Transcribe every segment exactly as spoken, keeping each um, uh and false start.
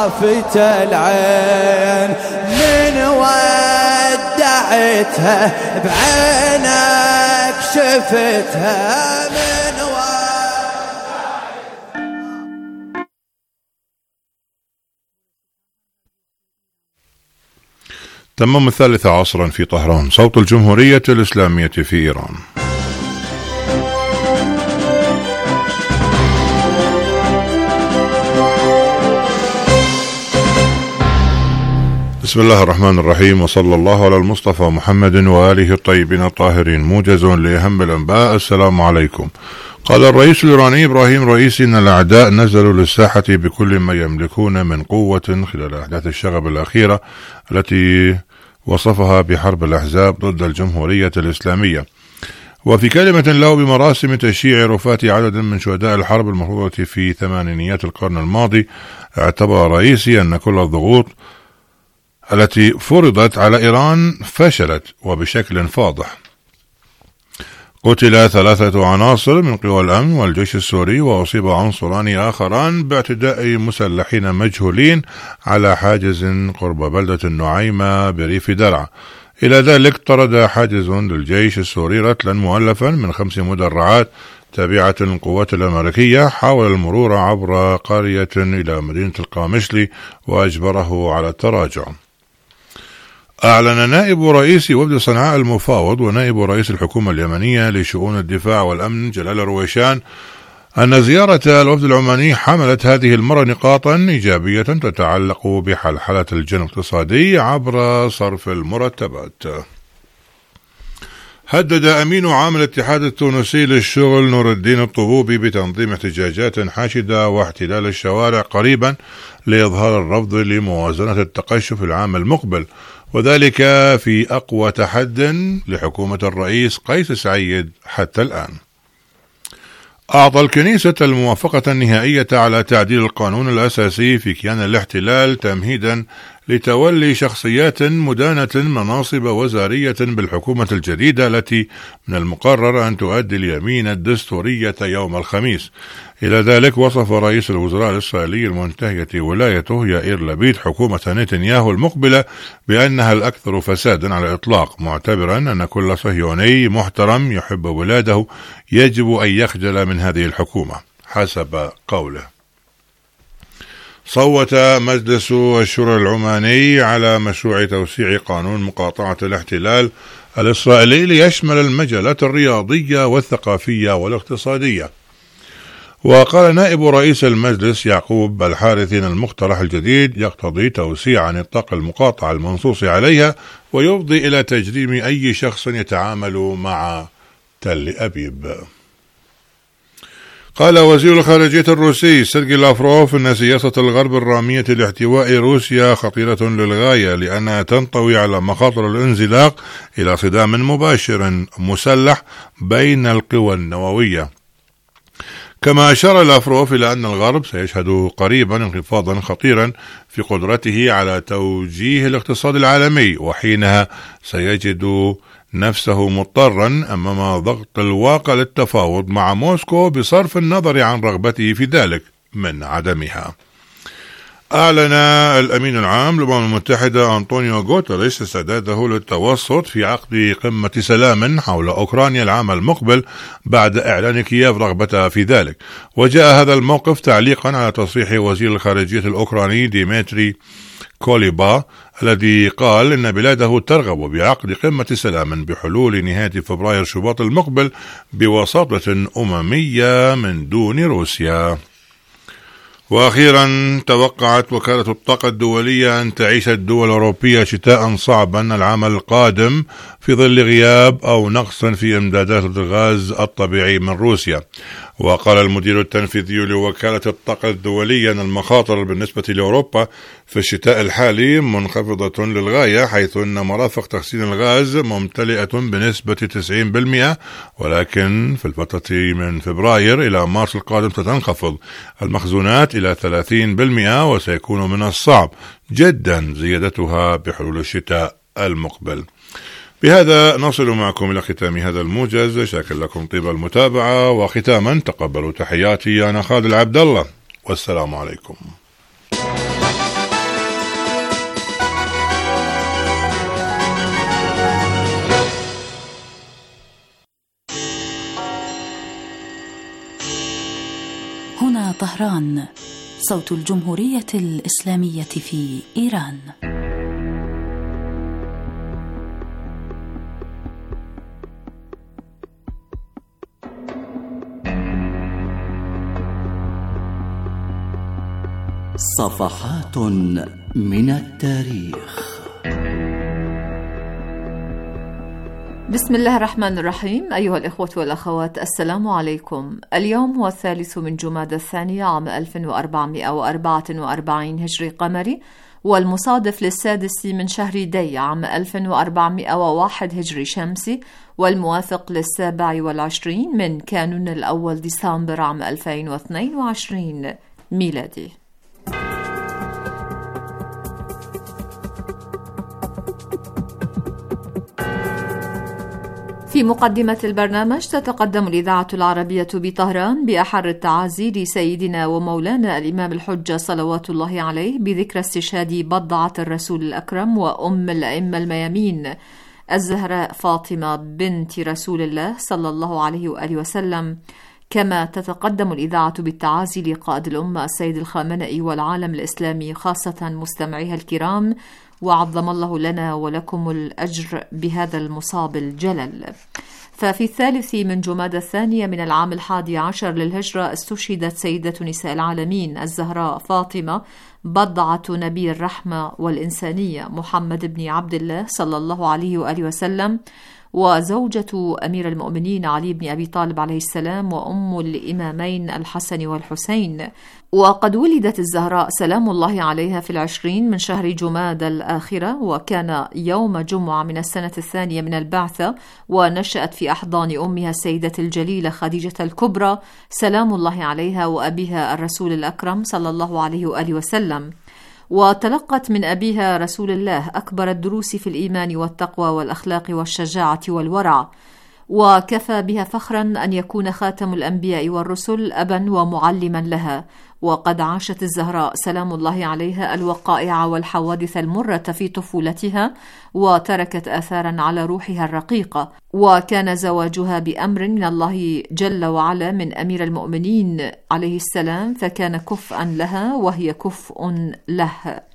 شافت العين من ودعتها بعينك شفتها من تمام الثالثة عصرا في طهران. صوت الجمهورية الإسلامية في إيران. بسم الله الرحمن الرحيم، وصلى الله على المصطفى محمد وآله الطيبين الطاهرين. موجز لأهم الأنباء. السلام عليكم. قال الرئيس الإيراني إبراهيم رئيسي إن الأعداء نزلوا للساحة بكل ما يملكون من قوة خلال أحداث الشغب الأخيرة التي وصفها بحرب الأحزاب ضد الجمهورية الإسلامية. وفي كلمة له بمراسم تشييع رفاة عدد من شهداء الحرب المفروضة في ثمانينيات القرن الماضي، اعتبر رئيسي أن كل الضغوط التي فرضت على إيران فشلت وبشكل فاضح. قتل ثلاثة عناصر من قوى الأمن والجيش السوري، وأصيب عنصران آخران باعتداء مسلحين مجهولين على حاجز قرب بلدة النعيمة بريف درعا. إلى ذلك طرد حاجز للجيش السوري رتلا مؤلفا من خمس مدرعات تابعة للقوات الأمريكية حاول المرور عبر قرية إلى مدينة القامشلي وأجبره على التراجع. أعلن نائب رئيس وفد صنعاء المفاوض ونائب رئيس الحكومة اليمنية لشؤون الدفاع والأمن جلال رويشان أن زيارة الوفد العماني حملت هذه المرة نقاطا إيجابية تتعلق بحلحلة الجنب الاقتصادي عبر صرف المرتبات. هدد أمين عام الاتحاد التونسي للشغل نور الدين الطبوبي بتنظيم احتجاجات حاشدة واحتلال الشوارع قريبا لإظهار الرفض لموازنة التقشف العام المقبل، وذلك في أقوى تحد لحكومة الرئيس قيس سعيد حتى الآن. أعطى الكنيسة الموافقة النهائية على تعديل القانون الأساسي في كيان الاحتلال تمهيدا لتولي شخصيات مدانة مناصب وزارية بالحكومة الجديدة التي من المقرر أن تؤدي اليمين الدستورية يوم الخميس. إلى ذلك وصف رئيس الوزراء الإسرائيلي المنتهية ولايته يائير لبيد حكومة نتنياهو المقبلة بأنها الأكثر فسادا على الإطلاق، معتبرا أن كل صهيوني محترم يحب بلاده يجب أن يخجل من هذه الحكومة حسب قوله. صوت مجلس الشورى العماني على مشروع توسيع قانون مقاطعة الاحتلال الإسرائيلي ليشمل المجالات الرياضية والثقافية والاقتصادية. وقال نائب رئيس المجلس يعقوب الحارث إن المقترح الجديد يقتضي توسيع نطاق المقاطعة المنصوص عليها ويفضي إلى تجريم أي شخص يتعامل مع تل أبيب. قال وزير الخارجية الروسي سيرجي لافروف أن سياسة الغرب الرامية لاحتواء روسيا خطيرة للغاية لأنها تنطوي على مخاطر الانزلاق إلى صدام مباشر مسلح بين القوى النووية. كما أشار لافروف إلى أن الغرب سيشهد قريبا انخفاضا خطيرا في قدرته على توجيه الاقتصاد العالمي، وحينها سيجد نفسه مضطرا أمام ضغط الواقع للتفاوض مع موسكو بصرف النظر عن رغبته في ذلك من عدمها. أعلن الأمين العام للأمم المتحدة أنطونيو غوتريش استعداده للتوسط في عقد قمة سلام حول أوكرانيا العام المقبل بعد إعلان كييف رغبتها في ذلك. وجاء هذا الموقف تعليقا على تصريح وزير الخارجية الأوكراني ديمتري كوليبا الذي قال إن بلاده ترغب بعقد قمة سلام بحلول نهاية فبراير شباط المقبل بوساطة أممية من دون روسيا. وأخيرا توقعت وكالة الطاقة الدولية أن تعيش الدول الأوروبية شتاء صعبا العام القادم في ظل غياب أو نقص في إمدادات الغاز الطبيعي من روسيا. وقال المدير التنفيذي لوكالة الطاقة الدولية أن المخاطر بالنسبة لأوروبا في الشتاء الحالي منخفضة للغاية، حيث أن مرافق تخزين الغاز ممتلئة بنسبة تسعين بالمئة، ولكن في الفترة من فبراير إلى مارس القادم ستنخفض المخزونات إلى ثلاثين بالمئة، وسيكون من الصعب جدا زيادتها بحلول الشتاء المقبل. بهذا نصل معكم إلى ختام هذا الموجز. شاكر لكم طيب المتابعة، وختاما تقبلوا تحياتي أنا خالد العبد الله، والسلام عليكم. طهران، صوت الجمهورية الإسلامية في إيران. صفحات من التاريخ. بسم الله الرحمن الرحيم. أيها الإخوة والأخوات، السلام عليكم. اليوم هو الثالث من جمادى الثانية عام ألف وأربعمائة وأربعة وأربعين هجري قمري، والمصادف للسادس من شهر دي عام ألف وأربعمائة وواحد هجري شمسي، والموافق للسابع والعشرين من كانون الأول ديسمبر عام ألفين واثنين وعشرين ميلادي. في مقدمة البرنامج تتقدم الإذاعة العربية بطهران بأحر التعازي لسيدنا ومولانا الإمام الحجة صلوات الله عليه بذكرى استشهاد بضعة الرسول الأكرم وأم الأئمة الميامين الزهراء فاطمة بنت رسول الله صلى الله عليه وآله وسلم. كما تتقدم الإذاعة بالتعازي لقائد الأمة السيد الخامنئي والعالم الإسلامي خاصة مستمعيها الكرام، وعظم الله لنا ولكم الأجر بهذا المصاب الجلل. ففي الثالث من جمادى الثانية من العام الحادي عشر للهجرة استشهدت سيدة نساء العالمين الزهراء فاطمة بضعة نبي الرحمة والإنسانية محمد بن عبد الله صلى الله عليه وآله وسلم، وزوجة أمير المؤمنين علي بن أبي طالب عليه السلام، وأم الإمامين الحسن والحسين. وقد ولدت الزهراء سلام الله عليها في العشرين من شهر جمادى الآخرة، وكان يوم جمعة من السنة الثانية من البعثة، ونشأت في أحضان أمها السيدة الجليلة خديجة الكبرى سلام الله عليها وأبيها الرسول الأكرم صلى الله عليه وآله وسلم. وتلقت من أبيها رسول الله أكبر الدروس في الإيمان والتقوى والأخلاق والشجاعة والورع، وكفى بها فخرا أن يكون خاتم الأنبياء والرسل أبا ومعلما لها. وقد عاشت الزهراء سلام الله عليها الوقائع والحوادث المرة في طفولتها، وتركت آثارا على روحها الرقيقة. وكان زواجها بأمر من الله جل وعلا من أمير المؤمنين عليه السلام، فكان كفءا لها وهي كفء له.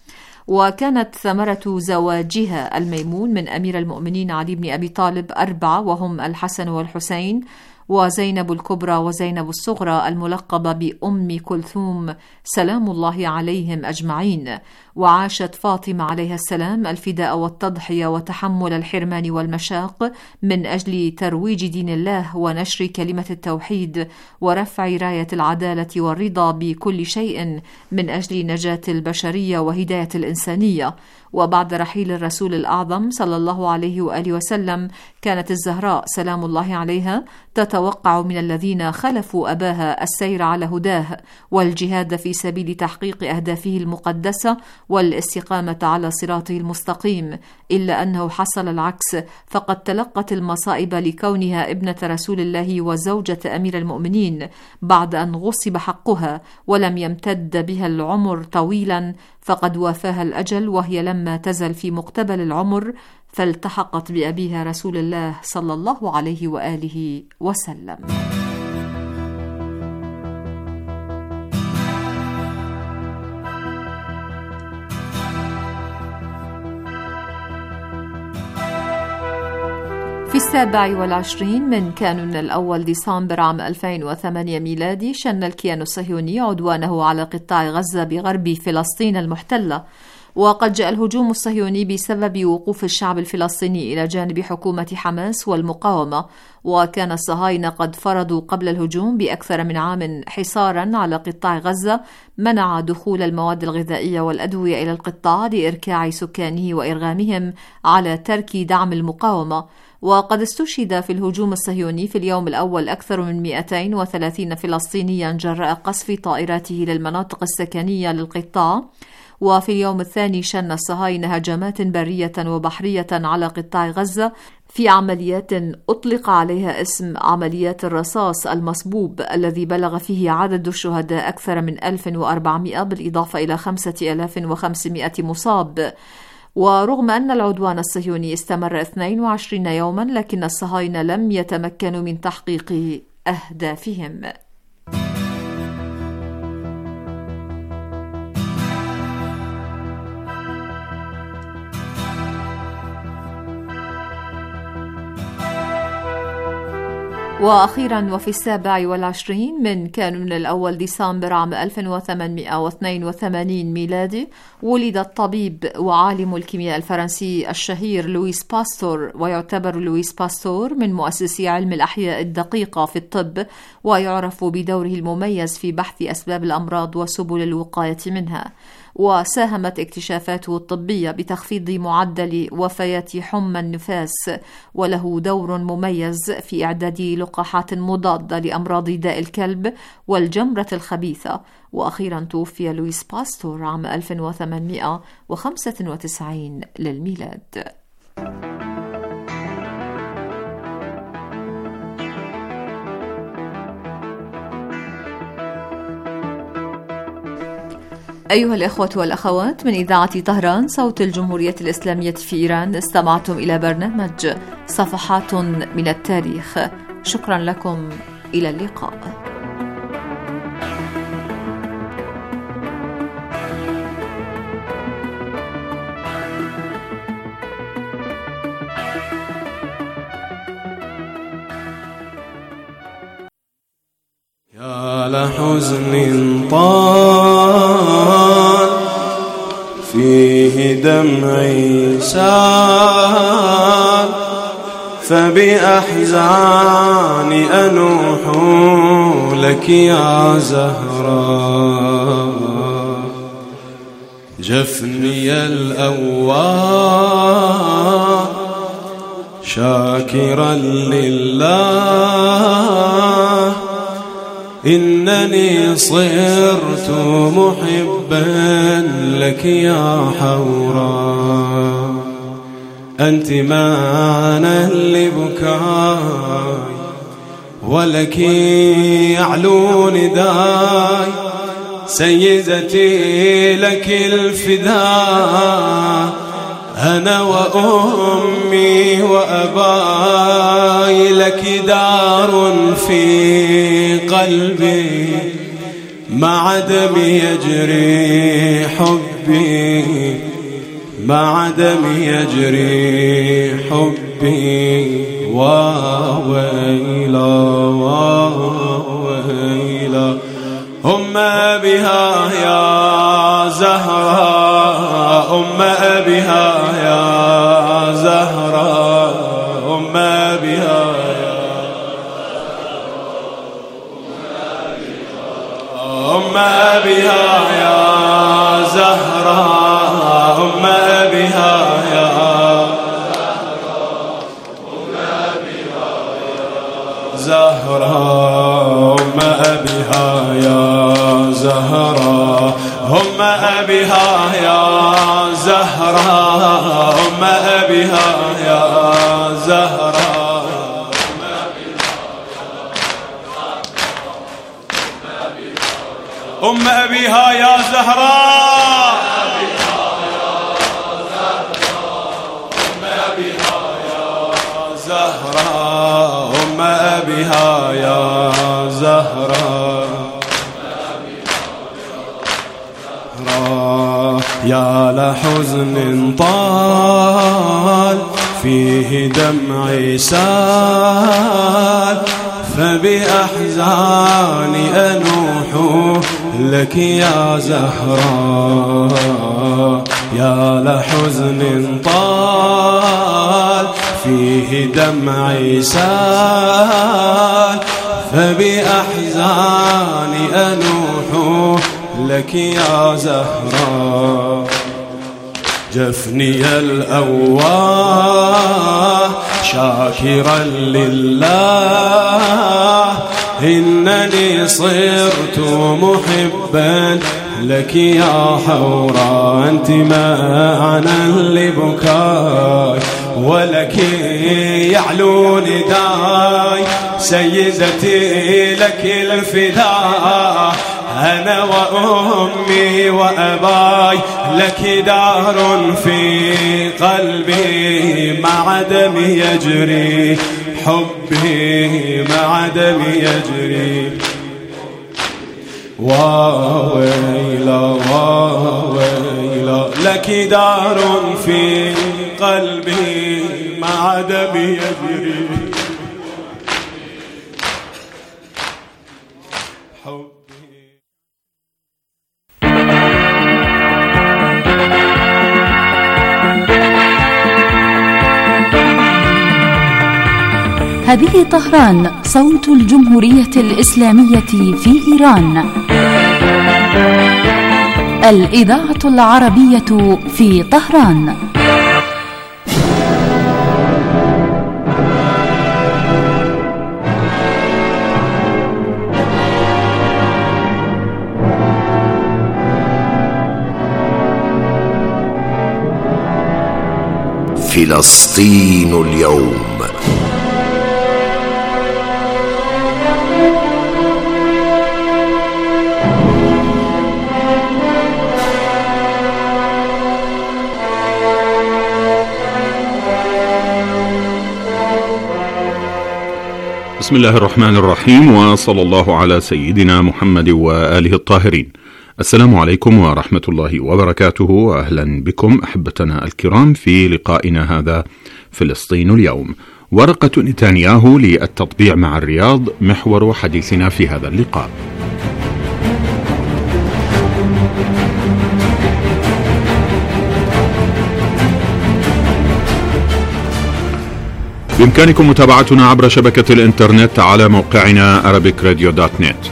وكانت ثمرة زواجها الميمون من أمير المؤمنين علي بن أبي طالب أربعة، وهم الحسن والحسين وزينب الكبرى وزينب الصغرى الملقبة بأم كلثوم سلام الله عليهم أجمعين. وعاشت فاطمة عليها السلام الفداء والتضحية وتحمل الحرمان والمشاق من أجل ترويج دين الله ونشر كلمة التوحيد ورفع راية العدالة والرضا بكل شيء من أجل نجاة البشرية وهداية الإنسانية. وبعد رحيل الرسول الأعظم صلى الله عليه وآله وسلم، كانت الزهراء سلام الله عليها تتوقع من الذين خلفوا أباها السير على هداه والجهاد في سبيل تحقيق أهدافه المقدسة والاستقامة على صراطه المستقيم، إلا أنه حصل العكس، فقد تلقت المصائب لكونها ابنة رسول الله وزوجة أمير المؤمنين بعد أن غصب حقها، ولم يمتد بها العمر طويلا فقد وافاها الأجل، وهي لما تزل في مقتبل العمر فالتحقت بأبيها رسول الله صلى الله عليه وآله وسلم. في السابع والعشرين من كانون الأول ديسمبر عام ألفين وثمانية ميلادي، شن الكيان الصهيوني عدوانه على قطاع غزة بغرب فلسطين المحتلة. وقد جاء الهجوم الصهيوني بسبب وقوف الشعب الفلسطيني إلى جانب حكومة حماس والمقاومة. وكان الصهاينة قد فرضوا قبل الهجوم بأكثر من عام حصارا على قطاع غزة منع دخول المواد الغذائية والأدوية إلى القطاع لإركاع سكانه وإرغامهم على ترك دعم المقاومة. وقد استشهد في الهجوم الصهيوني في اليوم الأول أكثر من مئتين وثلاثين فلسطينيا جراء قصف طائراته للمناطق السكنية للقطاع. وفي اليوم الثاني شن الصهاينة هجمات برية وبحرية على قطاع غزة في عمليات أطلق عليها اسم عمليات الرصاص المصبوب، الذي بلغ فيه عدد الشهداء أكثر من ألف وأربعمائة بالإضافة إلى خمسة آلاف وخمسمائة مصاب. ورغم أن العدوان الصهيوني استمر اثنين وعشرين يوما، لكن الصهاينة لم يتمكنوا من تحقيق أهدافهم. وأخيرا وفي السابع والعشرين من كانون الأول ديسمبر عام ألف وثمانمائة واثنين وثمانين ميلادي ولد الطبيب وعالم الكيمياء الفرنسي الشهير لويس باستور، ويعتبر لويس باستور من مؤسسي علم الأحياء الدقيقة في الطب، ويعرف بدوره المميز في بحث أسباب الأمراض وسبل الوقاية منها. وساهمت اكتشافاته الطبية بتخفيض معدل وفيات حمى النفاس، وله دور مميز في إعداد لقاحات مضادة لأمراض داء الكلب والجمرة الخبيثة. وأخيرا توفي لويس باستور عام ألف وثمانمائة وخمسة وتسعين للميلاد. أيها الإخوة والأخوات، من إذاعة طهران صوت الجمهورية الإسلامية في إيران، استمعتم إلى برنامج صفحات من التاريخ. شكرا لكم، إلى اللقاء. يا لحزن طال فيه دمعي سال، فبأحزاني أنوح لك يا زهراء. جفني الأواب شاكرا لله، إنني صرت محبا لك يا حوراء. أنت معنى لبكاي، ولك يعلو نداي، سيدتي لك الفداء. أنا وأمي وأباي لك دار في قلبي، مع دمي يجري حبي، مع دمي يجري حبي. وويلا وويلا أم أبيها يا زهراء، أم أبيها يا زهراء، أم أبيها يا أم أبيها يا زهراء، أم أبيها يا زهراء، أم أبيها يا زهراء، أم أبيها يا زهراء، أم أبيها يا زهراء، أم أبيها يا زهراء، زهراء، أم أبيها يا زهراء. يا لحزن طال فيه دمعي سال، فبأحزاني أنوح لك يا زهراء. يا لحزن طال فيه دمعي سال، فبأحزاني أنوح لك يا زهراء. جفني الأواه شاكرا لله، إنني صرت محبا لك يا حوراء. أنت معنى لبكاي، ولك يعلو نداي، سيدتي لك الفداء. أنا وأمي وأباي لك دار في قلبي، مع دمي يجري حبي، مع دمي يجري. وويلا وويلا لك دار في قلبي، مع دمي يجري. هذه طهران، صوت الجمهورية الإسلامية في إيران. الإذاعة العربية في طهران. فلسطين اليوم. بسم الله الرحمن الرحيم، وصلى الله على سيدنا محمد وآله الطاهرين. السلام عليكم ورحمة الله وبركاته، وأهلا بكم أحبتنا الكرام في لقائنا هذا فلسطين اليوم. ورقة نتنياهو للتطبيع مع الرياض محور حديثنا في هذا اللقاء. بإمكانكم متابعتنا عبر شبكة الإنترنت على موقعنا arabic radio dot net.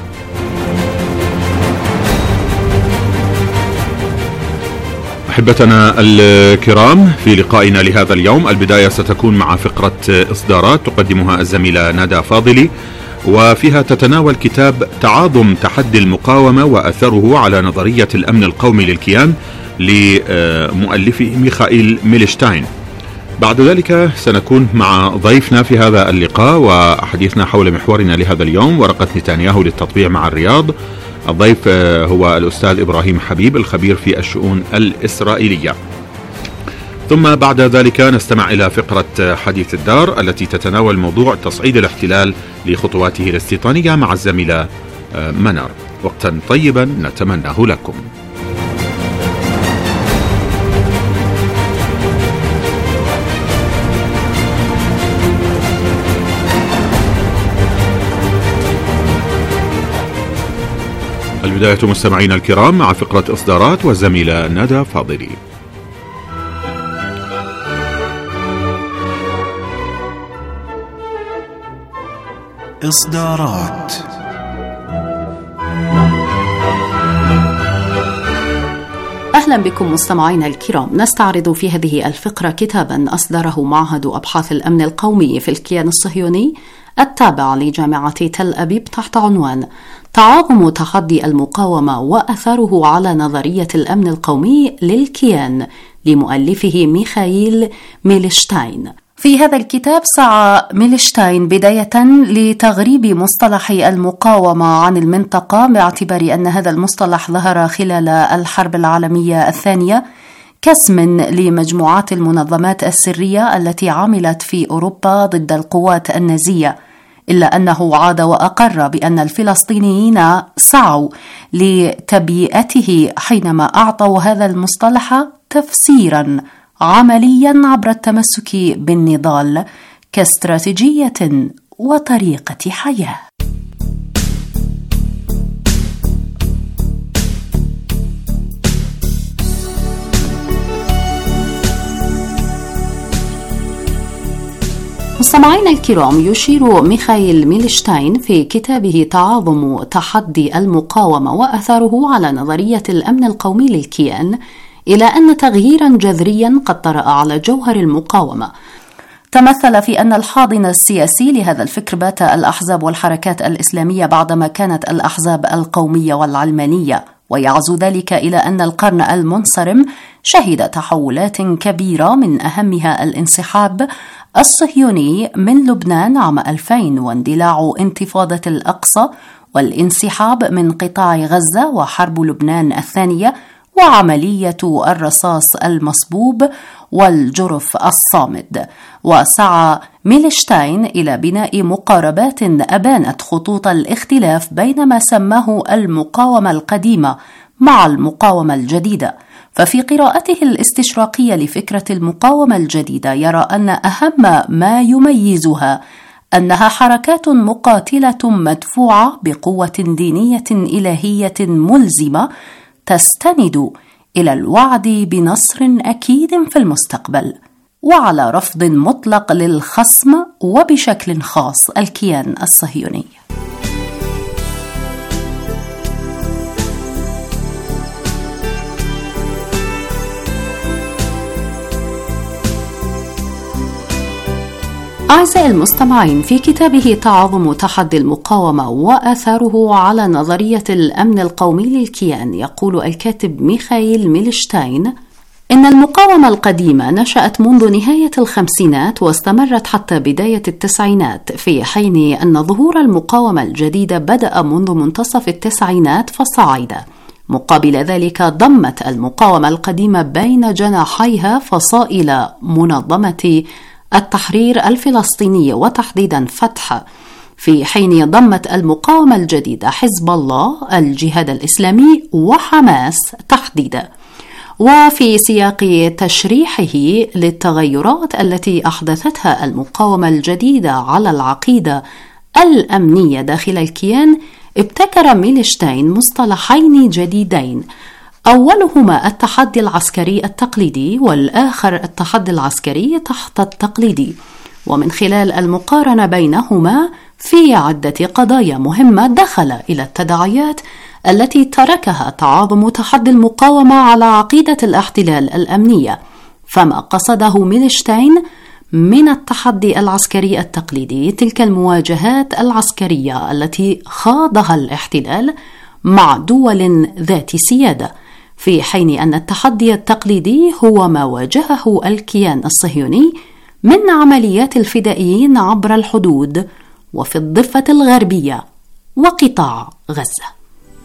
أحبتنا الكرام، في لقائنا لهذا اليوم البداية ستكون مع فقرة إصدارات تقدمها الزميلة ندى فاضلي، وفيها تتناول كتاب تعاظم تحدي المقاومة وأثره على نظرية الأمن القومي للكيان لمؤلفه ميخائيل ميلشتاين. بعد ذلك سنكون مع ضيفنا في هذا اللقاء وحديثنا حول محورنا لهذا اليوم، ورقة نتنياهو للتطبيع مع الرياض. الضيف هو الأستاذ إبراهيم حبيب الخبير في الشؤون الإسرائيلية. ثم بعد ذلك نستمع إلى فقرة حديث الدار التي تتناول موضوع تصعيد الاحتلال لخطواته الاستيطانية مع الزميلة منار. وقتا طيبا نتمناه لكم. البداية مستمعينا الكرام مع فقرة إصدارات والزميلة ندى فاضلي. إصدارات. أهلا بكم مستمعينا الكرام. نستعرض في هذه الفقرة كتابا أصدره معهد أبحاث الأمن القومي في الكيان الصهيوني التابع لجامعة تل أبيب تحت عنوان تعاظم تحدي المقاومة وأثره على نظرية الأمن القومي للكيان لمؤلفه ميخائيل ميلشتاين. في هذا الكتاب سعى ميلشتاين بداية لتغريب مصطلح المقاومة عن المنطقة، باعتبار أن هذا المصطلح ظهر خلال الحرب العالمية الثانية كاسم لمجموعات المنظمات السرية التي عملت في أوروبا ضد القوات النازية، إلا أنه عاد وأقر بأن الفلسطينيين سعوا لتبيئته حينما أعطوا هذا المصطلح تفسيرا عمليا عبر التمسك بالنضال كاستراتيجية وطريقة حياة. مستمعينا الكرام، يشير ميخائيل ميلشتاين في كتابه تعاظم تحدي المقاومة وأثره على نظرية الأمن القومي للكيان إلى أن تغييرا جذريا قد طرأ على جوهر المقاومة تمثل في أن الحاضن السياسي لهذا الفكر بات الأحزاب والحركات الإسلامية بعدما كانت الأحزاب القومية والعلمانية، ويعزو ذلك إلى أن القرن المنصرم شهد تحولات كبيرة من أهمها الانسحاب الصهيوني من لبنان عام ألفين واندلاع انتفاضة الأقصى والانسحاب من قطاع غزة وحرب لبنان الثانية وعملية الرصاص المصبوب والجرف الصامد. وسعى ميلشتاين إلى بناء مقاربات أبانت خطوط الاختلاف بين ما سماه المقاومة القديمة مع المقاومة الجديدة. ففي قراءته الاستشراقية لفكرة المقاومة الجديدة يرى أن أهم ما يميزها أنها حركات مقاتلة مدفوعة بقوة دينية إلهية ملزمة تستند إلى الوعد بنصر أكيد في المستقبل. وعلى رفض مطلق للخصم وبشكل خاص الكيان الصهيوني. أعزائي المستمعين، في كتابه تعاظم تحدي المقاومة وآثاره على نظرية الأمن القومي للكيان، يقول الكاتب ميخائيل ميلشتاين إن المقاومة القديمة نشأت منذ نهاية الخمسينات واستمرت حتى بداية التسعينات، في حين أن ظهور المقاومة الجديدة بدأ منذ منتصف التسعينات فصعد. مقابل ذلك ضمت المقاومة القديمة بين جناحيها فصائل منظمة التحرير الفلسطيني وتحديدا فتح، في حين ضمت المقاومة الجديدة حزب الله، الجهاد الإسلامي وحماس تحديدا. وفي سياق تشريحه للتغيرات التي أحدثتها المقاومة الجديدة على العقيدة الأمنية داخل الكيان، ابتكر ميلشتاين مصطلحين جديدين، أولهما التحدي العسكري التقليدي والآخر التحدي العسكري تحت التقليدي، ومن خلال المقارنة بينهما في عدة قضايا مهمة دخل إلى التداعيات التي تركها تعاظم تحدي المقاومة على عقيدة الاحتلال الأمنية. فما قصده ميلشتاين من التحدي العسكري التقليدي تلك المواجهات العسكرية التي خاضها الاحتلال مع دول ذات سيادة، في حين أن التحدي التقليدي هو ما واجهه الكيان الصهيوني من عمليات الفدائيين عبر الحدود وفي الضفة الغربية وقطاع غزة.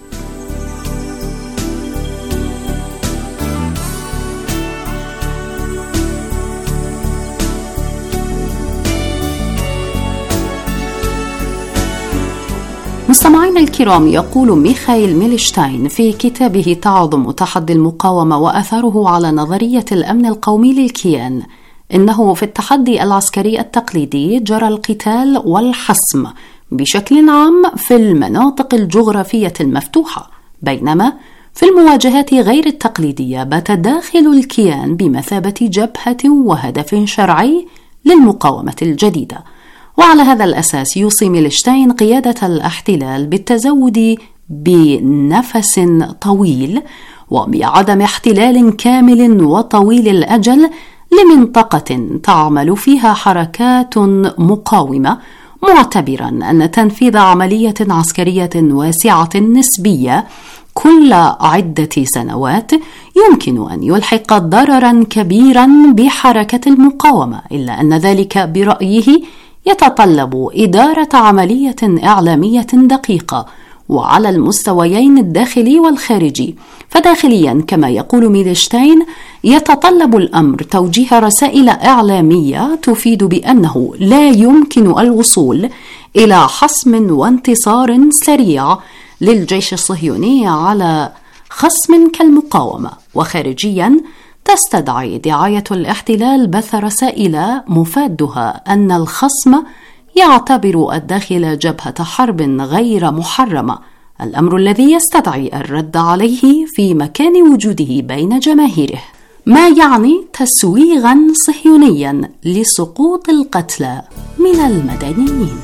مستمعينا الكرام، يقول ميخائيل ميلشتاين في كتابه تعاظم تحدي المقاومة وأثره على نظرية الأمن القومي للكيان إنه في التحدي العسكري التقليدي جرى القتال والحسم بشكل عام في المناطق الجغرافية المفتوحة، بينما في المواجهات غير التقليدية بات داخل الكيان بمثابة جبهة وهدف شرعي للمقاومة الجديدة. وعلى هذا الأساس يوصي ميلشتاين قيادة الاحتلال بالتزود بنفس طويل وبعدم احتلال كامل وطويل الأجل لمنطقة تعمل فيها حركات مقاومة، معتبرا أن تنفيذ عملية عسكرية واسعة نسبية كل عدة سنوات يمكن أن يلحق ضررا كبيرا بحركة المقاومة، إلا أن ذلك برأيه يتطلب إدارة عملية إعلامية دقيقة وعلى المستويين الداخلي والخارجي. فداخليا كما يقول ميلشتاين يتطلب الأمر توجيه رسائل إعلامية تفيد بأنه لا يمكن الوصول إلى حسم وانتصار سريع للجيش الصهيوني على خصم كالمقاومة. وخارجيا تستدعي دعاية الاحتلال بث رسائل مفادها أن الخصم يعتبر الداخل جبهة حرب غير محرمة، الأمر الذي يستدعي الرد عليه في مكان وجوده بين جماهيره، ما يعني تسويغا صهيونيا لسقوط القتلى من المدنيين.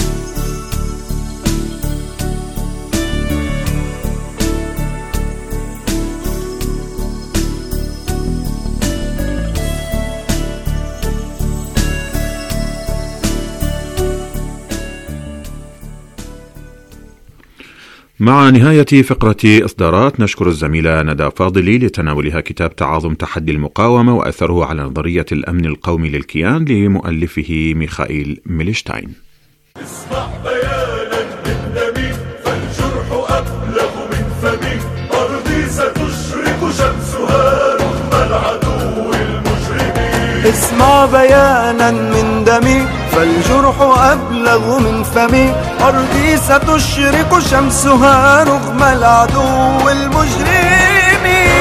مع نهاية فقرة إصدارات نشكر الزميلة ندى فاضلي لتناولها كتاب تعاظم تحدي المقاومة وأثره على نظرية الأمن القومي للكيان لمؤلفه ميخائيل ميلشتاين. اسمع بيانا من نبي فالجرح أبلغ من فمي، أرضي ستشرق شمسها رغم العدو المجرمين. اسمع بيانا من دمي فالجرح أبلغ من فمي، أرضي ستشرق شمسها رغم العدو المجرمين.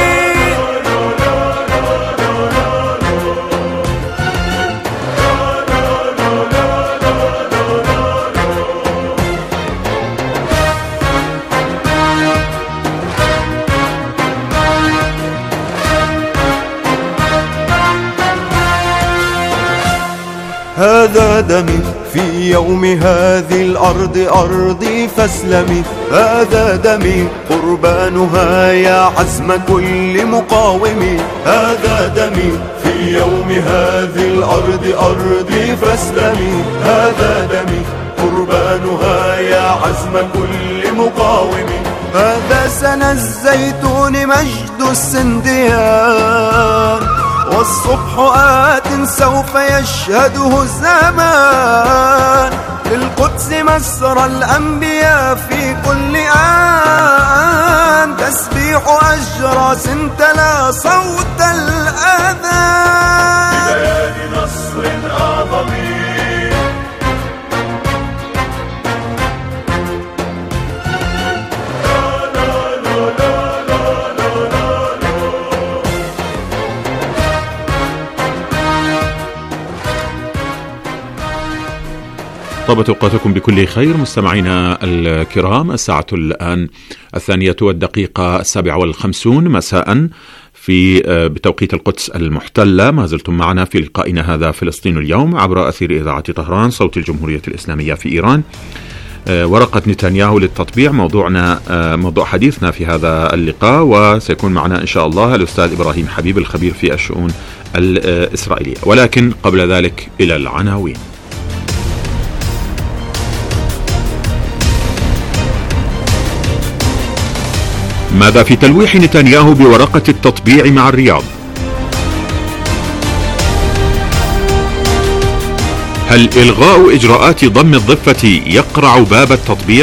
هذا دمي في يوم هذه الأرض أرضي فاسلمي. هذا دمي قربانها يا عزم كل مقاوم. هذا دمي في يوم هذه الأرض أرضي فاسلمي. هذا دمي قربانها يا عزم كل مقاوم. هذا سنى الزيتون مجد السنديان، والصبح آت سوف يشهده الزمان. للقدس مسرى الأنبياء في كل آن، تسبيح أجراس تلا صوت الأذان. ببيان نصر أعظم طابت أوقاتكم بكل خير مستمعينا الكرام. الساعة الآن الثانية والدقيقة السابعة والخمسون مساء في بتوقيت القدس المحتلة. ما زلتم معنا في لقائنا هذا فلسطين اليوم عبر أثير إذاعة طهران صوت الجمهورية الإسلامية في إيران. ورقة نتنياهو للتطبيع موضوعنا موضوع حديثنا في هذا اللقاء، وسيكون معنا إن شاء الله الأستاذ إبراهيم حبيب الخبير في الشؤون الإسرائيلية. ولكن قبل ذلك إلى العناوين. ماذا في تلويح نتنياهو بورقة التطبيع مع الرياض؟ هل إلغاء إجراءات ضم الضفة يقرع باب التطبيع؟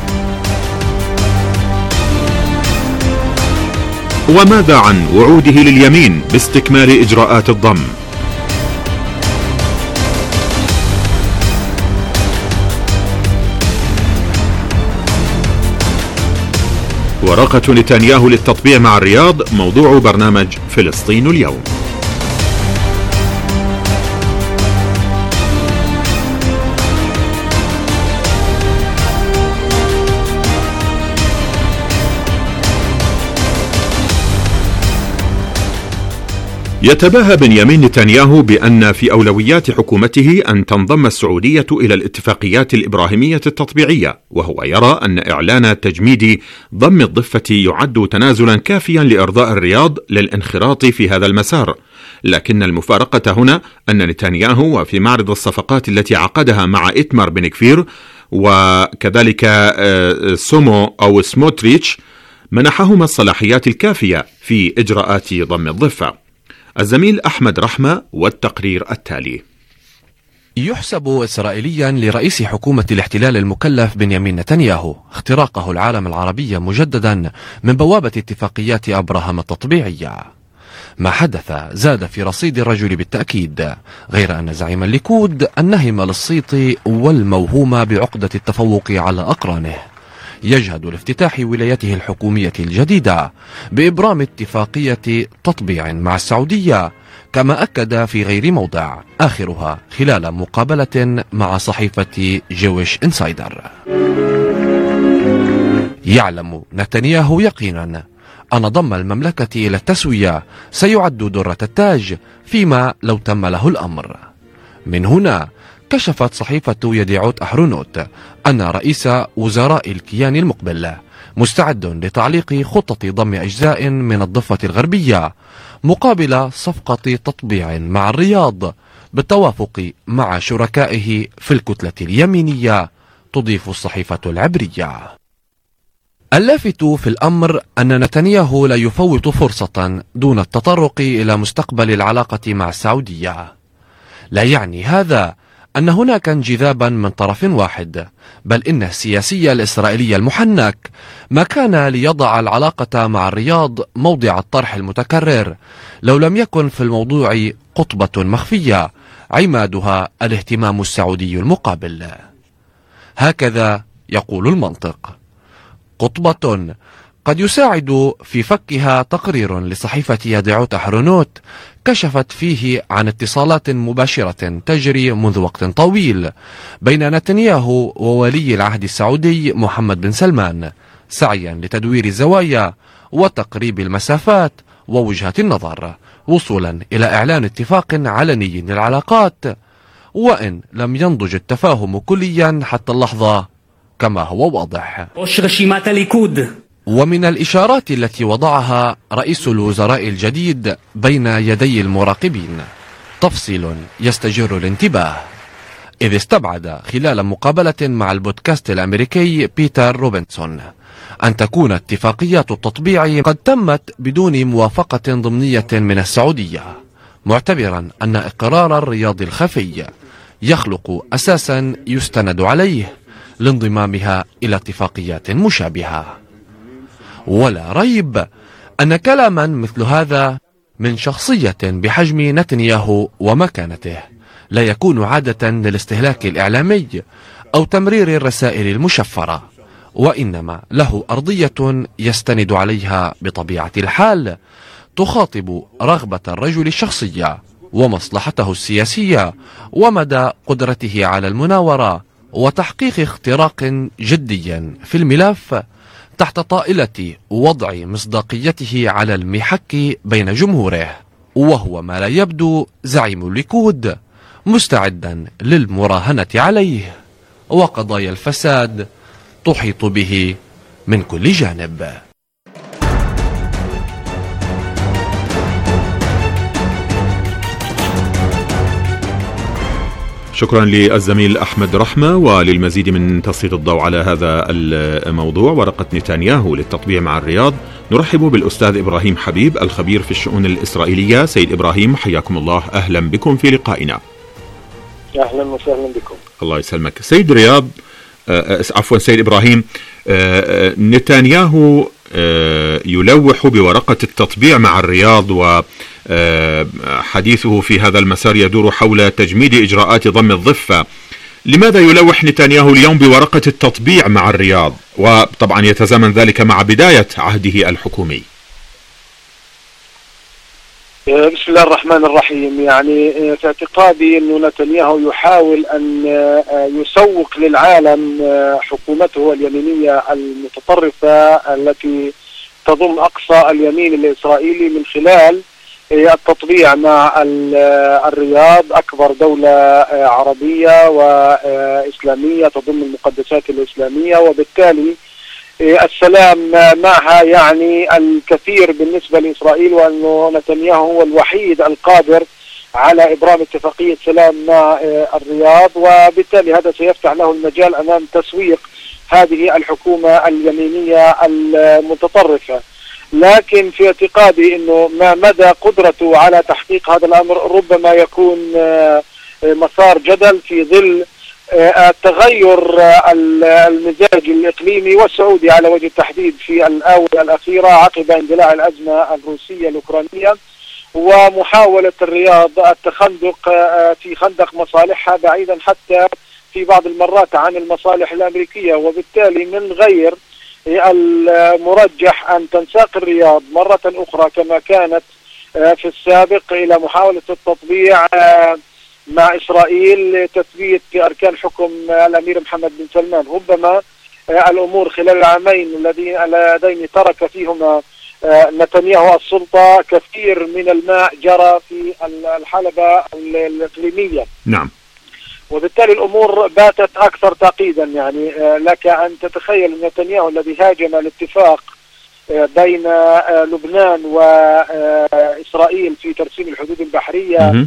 وماذا عن وعوده لليمين باستكمال إجراءات الضم؟ ورقة نتنياهو للتطبيع مع الرياض موضوع برنامج فلسطين اليوم. يتباهى بنيامين نتنياهو بأن في أولويات حكومته أن تنضم السعودية إلى الاتفاقيات الإبراهيمية التطبيعية، وهو يرى أن إعلان تجميد ضم الضفة يعد تنازلا كافيا لإرضاء الرياض للانخراط في هذا المسار. لكن المفارقة هنا أن نتنياهو وفي معرض الصفقات التي عقدها مع إتمر بن كفير وكذلك سومو أو سموتريتش منحهما الصلاحيات الكافية في إجراءات ضم الضفة. الزميل أحمد رحمة والتقرير التالي. يحسب إسرائيليا لرئيس حكومة الاحتلال المكلف بنيامين نتنياهو اختراقه العالم العربي مجددا من بوابة اتفاقيات أبراهام التطبيعية. ما حدث زاد في رصيد الرجل بالتأكيد، غير أن زعيم الليكود النهم للصيت والموهوم بعقدة التفوق على أقرانه يجهد لافتتاح ولايته الحكومية الجديدة بإبرام اتفاقية تطبيع مع السعودية، كما أكد في غير موضع، آخرها خلال مقابلة مع صحيفة جويش إنسايدر. يعلم نتنياهو يقينا أن ضم المملكة إلى التسوية سيعد درة التاج فيما لو تم له الأمر. من هنا كشفت صحيفة يديعوت أحرونوت أن رئيس وزراء الكيان المقبل مستعد لتعليق خطة ضم أجزاء من الضفة الغربية مقابل صفقة تطبيع مع الرياض بالتوافق مع شركائه في الكتلة اليمينية، تضيف الصحيفة العبرية. اللافت في الأمر أن نتنياهو لا يفوت فرصة دون التطرق إلى مستقبل العلاقة مع السعودية. لا يعني هذا أن هناك انجذابا من طرف واحد، بل إن السياسي الإسرائيلي المحنك ما كان ليضع العلاقة مع الرياض موضع الطرح المتكرر لو لم يكن في الموضوع قطبة مخفية عمادها الاهتمام السعودي المقابل. هكذا يقول المنطق. قطبة قد يساعد في فكها تقرير لصحيفة يديعوت أحرونوت كشفت فيه عن اتصالات مباشرة تجري منذ وقت طويل بين نتنياهو وولي العهد السعودي محمد بن سلمان، سعيا لتدوير الزوايا وتقريب المسافات ووجهة النظر، وصولا إلى إعلان اتفاق علني للعلاقات وإن لم ينضج التفاهم كليا حتى اللحظة كما هو واضح. ومن الإشارات التي وضعها رئيس الوزراء الجديد بين يدي المراقبين تفصيل يستجر الانتباه، إذ استبعد خلال مقابلة مع البودكاست الأمريكي بيتر روبنسون أن تكون اتفاقيات التطبيع قد تمت بدون موافقة ضمنية من السعودية، معتبرا أن إقرار الرياض الخفي يخلق أساسا يستند عليه لانضمامها إلى اتفاقيات مشابهة. ولا ريب أن كلاما مثل هذا من شخصية بحجم نتنياهو ومكانته لا يكون عادة للاستهلاك الإعلامي أو تمرير الرسائل المشفرة، وإنما له أرضية يستند عليها بطبيعة الحال، تخاطب رغبة الرجل الشخصية ومصلحته السياسية ومدى قدرته على المناورة وتحقيق اختراق جدي في الملف تحت طائلة وضع مصداقيته على المحك بين جمهوره، وهو ما لا يبدو زعيم الليكود مستعدا للمراهنة عليه، وقضايا الفساد تحيط به من كل جانب. شكرا للزميل أحمد رحمة. وللمزيد من تسليط الضوء على هذا الموضوع ورقة نتنياهو للتطبيع مع الرياض نرحب بالأستاذ إبراهيم حبيب الخبير في الشؤون الإسرائيلية. سيد إبراهيم حياكم الله، أهلا بكم في لقائنا. أهلا وسهلا بكم. الله يسلمك. سيد رياض آه عفوا سيد إبراهيم، آه نتنياهو آه يلوح بورقة التطبيع مع الرياض، وحديثه في هذا المسار يدور حول تجميد إجراءات ضم الضفة. لماذا يلوح نتنياهو اليوم بورقة التطبيع مع الرياض، وطبعا يتزامن ذلك مع بداية عهده الحكومي؟ بسم الله الرحمن الرحيم. يعني في اعتقادي أن نتنياهو يحاول أن يسوق للعالم حكومته اليمينية المتطرفة التي تضم أقصى اليمين الإسرائيلي من خلال التطبيع مع الرياض، أكبر دولة عربية وإسلامية تضم المقدسات الإسلامية، وبالتالي السلام معها يعني الكثير بالنسبة لإسرائيل، وأنه نتنياهو هو الوحيد القادر على إبرام اتفاقية سلام مع الرياض، وبالتالي هذا سيفتح له المجال أمام تسويق هذه الحكومة اليمينية المتطرفة. لكن في اعتقادي أنه ما مدى قدرته على تحقيق هذا الأمر ربما يكون مسار جدل في ظل التغير المزاج الإقليمي والسعودي على وجه التحديد في الآونة الأخيرة عقب اندلاع الأزمة الروسية الأوكرانية، ومحاولة الرياض التخندق في خندق مصالحها بعيدا حتى في بعض المرات عن المصالح الأمريكية، وبالتالي من غير المرجح أن تنساق الرياض مرة أخرى كما كانت في السابق إلى محاولة التطبيع مع إسرائيل لتثبيت أركان حكم الأمير محمد بن سلمان. ربما الأمور خلال العامين اللذين ترك فيهما نتنياهو السلطة كثير من الماء جرى في الحلبة الإقليمية. نعم. وبالتالي الأمور باتت أكثر تعقيدا. يعني لك أن تتخيل نتنياهو الذي هاجم الاتفاق بين لبنان وإسرائيل في ترسيم الحدود البحرية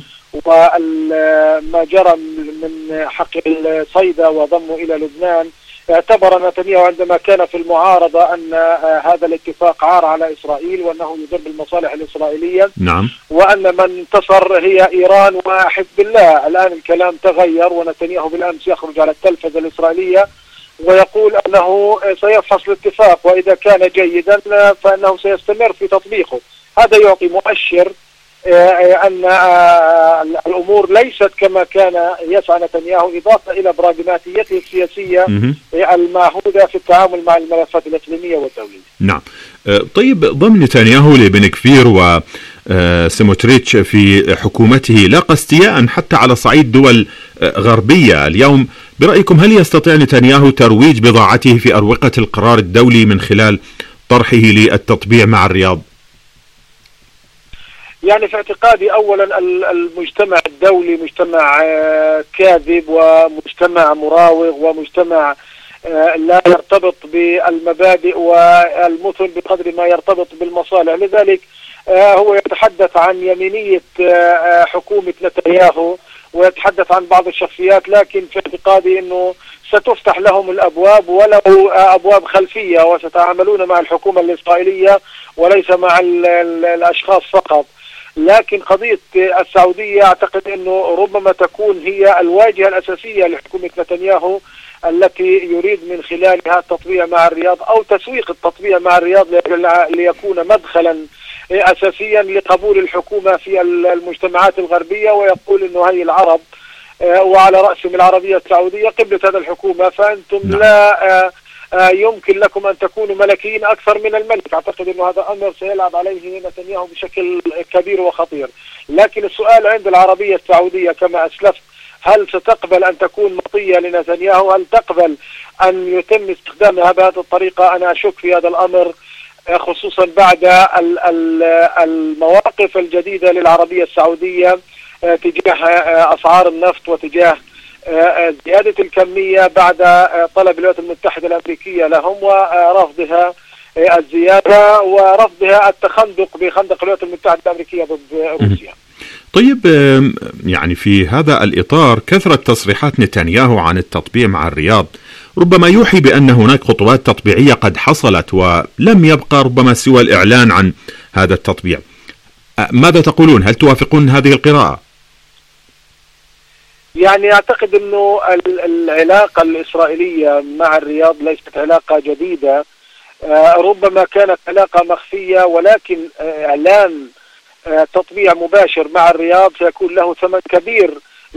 وما جرى من حق الصيدة وضمه إلى لبنان، اعتبر نتنياهو عندما كان في المعارضة أن هذا الاتفاق عار على إسرائيل وأنه يضر بالمصالح الإسرائيلية. نعم. وأن من انتصر هي إيران وحزب الله. الآن الكلام تغير، ونتنياهو بالأمس يخرج على التلفزة الإسرائيلية ويقول أنه سيفحص الاتفاق، وإذا كان جيدا فإنه سيستمر في تطبيقه. هذا يعطي مؤشر أن الأمور ليست كما كان يسعى نتنياهو، إضافة إلى براغماتيته السياسية المعهودة في التعامل مع الملفات الإقليمية والدولية. نعم. طيب، ضم نتنياهو لبن كفير وسموتريتش في حكومته لاقى استياء حتى على صعيد دول غربية اليوم. برأيكم هل يستطيع نتنياهو ترويج بضاعته في أروقة القرار الدولي من خلال طرحه للتطبيع مع الرياض؟ يعني في اعتقادي أولا المجتمع الدولي دولي مجتمع كاذب ومجتمع مراوغ ومجتمع لا يرتبط بالمبادئ والمثل بقدر ما يرتبط بالمصالح. لذلك هو يتحدث عن يمينية حكومة نتنياهو ويتحدث عن بعض الشخصيات، لكن في اعتقادي أنه ستفتح لهم الأبواب ولو أبواب خلفية، وستعاملون مع الحكومة الإسرائيلية وليس مع ال ال الأشخاص فقط. لكن قضية السعودية أعتقد أنه ربما تكون هي الواجهة الأساسية لحكومة نتنياهو التي يريد من خلالها التطبيع مع الرياض أو تسويق التطبيع مع الرياض ليكون مدخلا أساسيا لقبول الحكومة في المجتمعات الغربية، ويقول أنه هي العرب وعلى رأسهم العربية السعودية قبلة هذا الحكومة، فأنتم لا يمكن لكم أن تكونوا ملكيين أكثر من الملك. أعتقد أنه هذا أمر سيلعب عليه نتنياهو بشكل كبير وخطير. لكن السؤال عند العربية السعودية كما أسلفت، هل ستقبل أن تكون مطية لنتنياهو؟ هل تقبل أن يتم استخدامها بهذه الطريقة؟ أنا أشك في هذا الأمر، خصوصا بعد المواقف الجديدة للعربية السعودية تجاه أسعار النفط وتجاه زيادة الكمية بعد طلب الولايات المتحدة الأمريكية لهم ورفضها الزيادة ورفضها التخندق بخندق الولايات المتحدة الأمريكية ضد روسيا. طيب، يعني في هذا الإطار كثرة تصريحات نتنياهو عن التطبيع مع الرياض ربما يوحي بأن هناك خطوات تطبيعية قد حصلت ولم يبقى ربما سوى الإعلان عن هذا التطبيع. ماذا تقولون؟ هل توافقون هذه القراءة؟ يعني أعتقد أنه العلاقة الإسرائيلية مع الرياض ليست علاقة جديدة، ربما كانت علاقة مخفية، ولكن إعلان تطبيع مباشر مع الرياض سيكون له ثمن كبير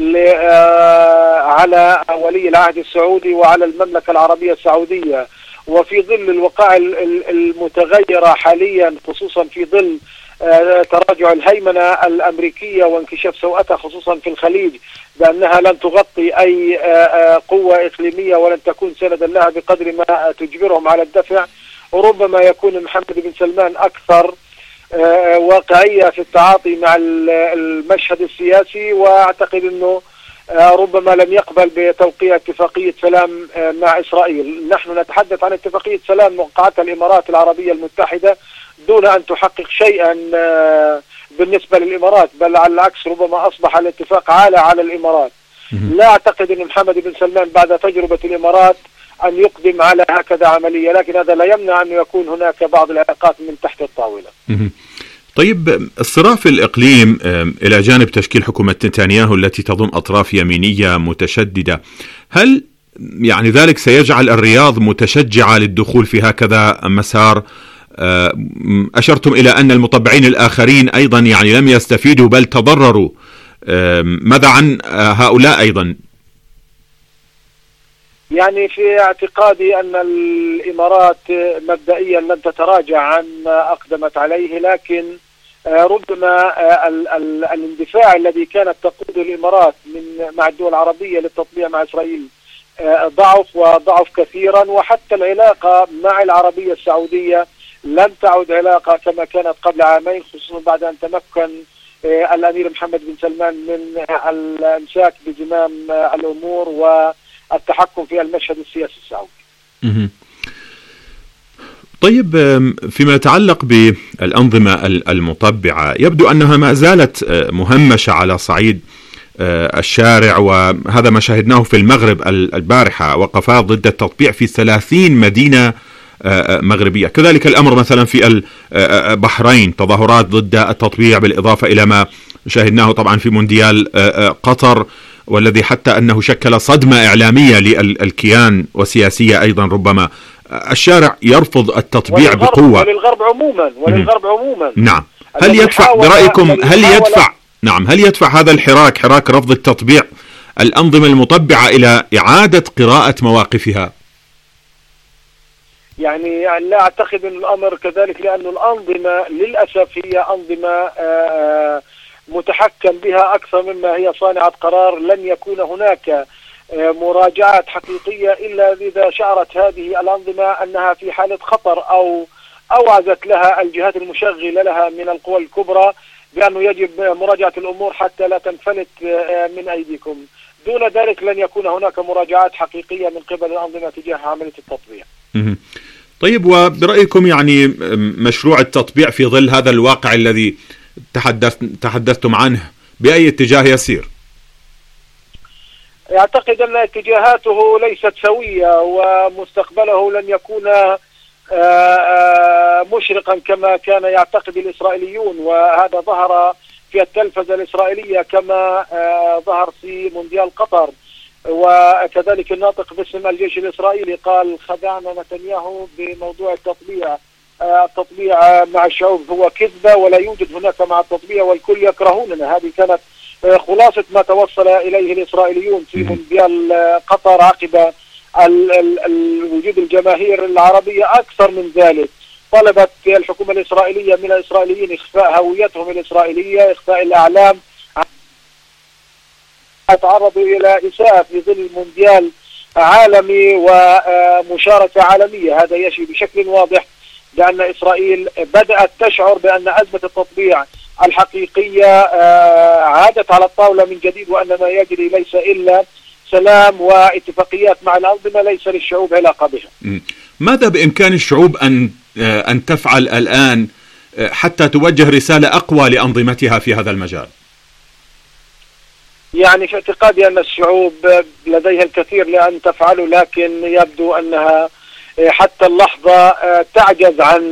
على ولي العهد السعودي وعلى المملكة العربية السعودية. وفي ظل الوقائع المتغيرة حاليا، خصوصا في ظل تراجع الهيمنة الأمريكية وانكشاف سوءتها خصوصا في الخليج بأنها لن تغطي أي قوة إقليمية ولن تكون سندا لها بقدر ما تجبرهم على الدفع، وربما يكون محمد بن سلمان أكثر واقعية في التعاطي مع المشهد السياسي، وأعتقد أنه ربما لم يقبل بتوقيع اتفاقية سلام مع إسرائيل. نحن نتحدث عن اتفاقية سلام وقعتها الإمارات العربية المتحدة دون أن تحقق شيئا بالنسبة للإمارات، بل على العكس ربما أصبح الاتفاق عالة على الإمارات. لا أعتقد أن محمد بن سلمان بعد تجربة الإمارات أن يقدم على هكذا عملية، لكن هذا لا يمنع أن يكون هناك بعض العلاقات من تحت الطاولة. طيب، الصراع في الإقليم إلى جانب تشكيل حكومة نتنياهو التي تضم أطراف يمينية متشددة، هل يعني ذلك سيجعل الرياض متشجعة للدخول في هكذا مسار؟ أشرتم إلى أن المطبعين الآخرين أيضا يعني لم يستفيدوا بل تضرروا، ماذا عن هؤلاء أيضا؟ يعني في اعتقادي أن الإمارات مبدئيا لن تتراجع عن ما أقدمت عليه، لكن ربما الاندفاع الذي كانت تقوده الإمارات من مع الدول العربية للتطبيع مع إسرائيل ضعف وضعف كثيرا، وحتى العلاقة مع العربية السعودية لم تعد علاقة كما كانت قبل عامين، خصوصا بعد أن تمكن الأمير محمد بن سلمان من الإمساك بزمام الأمور والتحكم في المشهد السياسي السعودي. طيب، فيما يتعلق بالأنظمة المطبعة يبدو أنها ما زالت مهمشة على صعيد الشارع، وهذا ما شاهدناه في المغرب البارحة، وقفات ضد التطبيع في ثلاثين مدينة مغربية. كذلك الأمر مثلا في البحرين، تظاهرات ضد التطبيع، بالإضافة إلى ما شاهدناه طبعا في مونديال قطر، والذي حتى أنه شكل صدمة إعلامية للكيان وسياسية أيضا. ربما الشارع يرفض التطبيع بقوة، وللغرب عموما وللغرب عموما نعم. هل يدفع برأيكم هل يدفع نعم هل يدفع هذا الحراك، حراك رفض التطبيع، الأنظمة المطبعة إلى إعادة قراءة مواقفها؟ يعني لا أعتقد أن الأمر كذلك، لأن الأنظمة للأسف هي أنظمة متحكم بها أكثر مما هي صانعة قرار. لن يكون هناك مراجعات حقيقية إلا إذا شعرت هذه الأنظمة أنها في حالة خطر أو أوعزت لها الجهات المشغلة لها من القوى الكبرى بأنه يجب مراجعة الأمور حتى لا تنفلت من أيديكم. دون ذلك لن يكون هناك مراجعات حقيقية من قبل الأنظمة تجاه عملية التطبيع. طيب، وبرأيكم يعني مشروع التطبيع في ظل هذا الواقع الذي تحدث تحدثتم عنه بأي اتجاه يسير؟ أعتقد أن اتجاهاته ليست سوية ومستقبله لن يكون مشرقا كما كان يعتقد الإسرائيليون، وهذا ظهر في التلفزة الإسرائيلية كما ظهر في مونديال قطر. وكذلك الناطق باسم الجيش الإسرائيلي قال خدعنا نتنياهو بموضوع التطبيع. التطبيع مع الشعوب هو كذبة ولا يوجد هناك مع التطبيع والكل يكرهوننا. هذه كانت خلاصة ما توصل إليه الإسرائيليون في مونديال قطر عقب الوجود الجماهير العربية. أكثر من ذلك طلبت الحكومة الإسرائيلية من الإسرائيليين إخفاء هويتهم الإسرائيلية، إخفاء الأعلام، تعرضوا إلى إساءة في ظل مونديال عالمي ومشاركة عالمية. هذا يشي بشكل واضح بأن إسرائيل بدأت تشعر بأن أزمة التطبيع الحقيقية عادت على الطاولة من جديد، وأن ما يجري ليس إلا سلام واتفاقيات مع الأنظمة ليس للشعوب علاقة بها. ماذا بإمكان الشعوب أن أن تفعل الآن حتى توجه رسالة أقوى لأنظمتها في هذا المجال؟ يعني في اعتقادي أن الشعوب لديها الكثير لأن تفعله، لكن يبدو أنها حتى اللحظة تعجز عن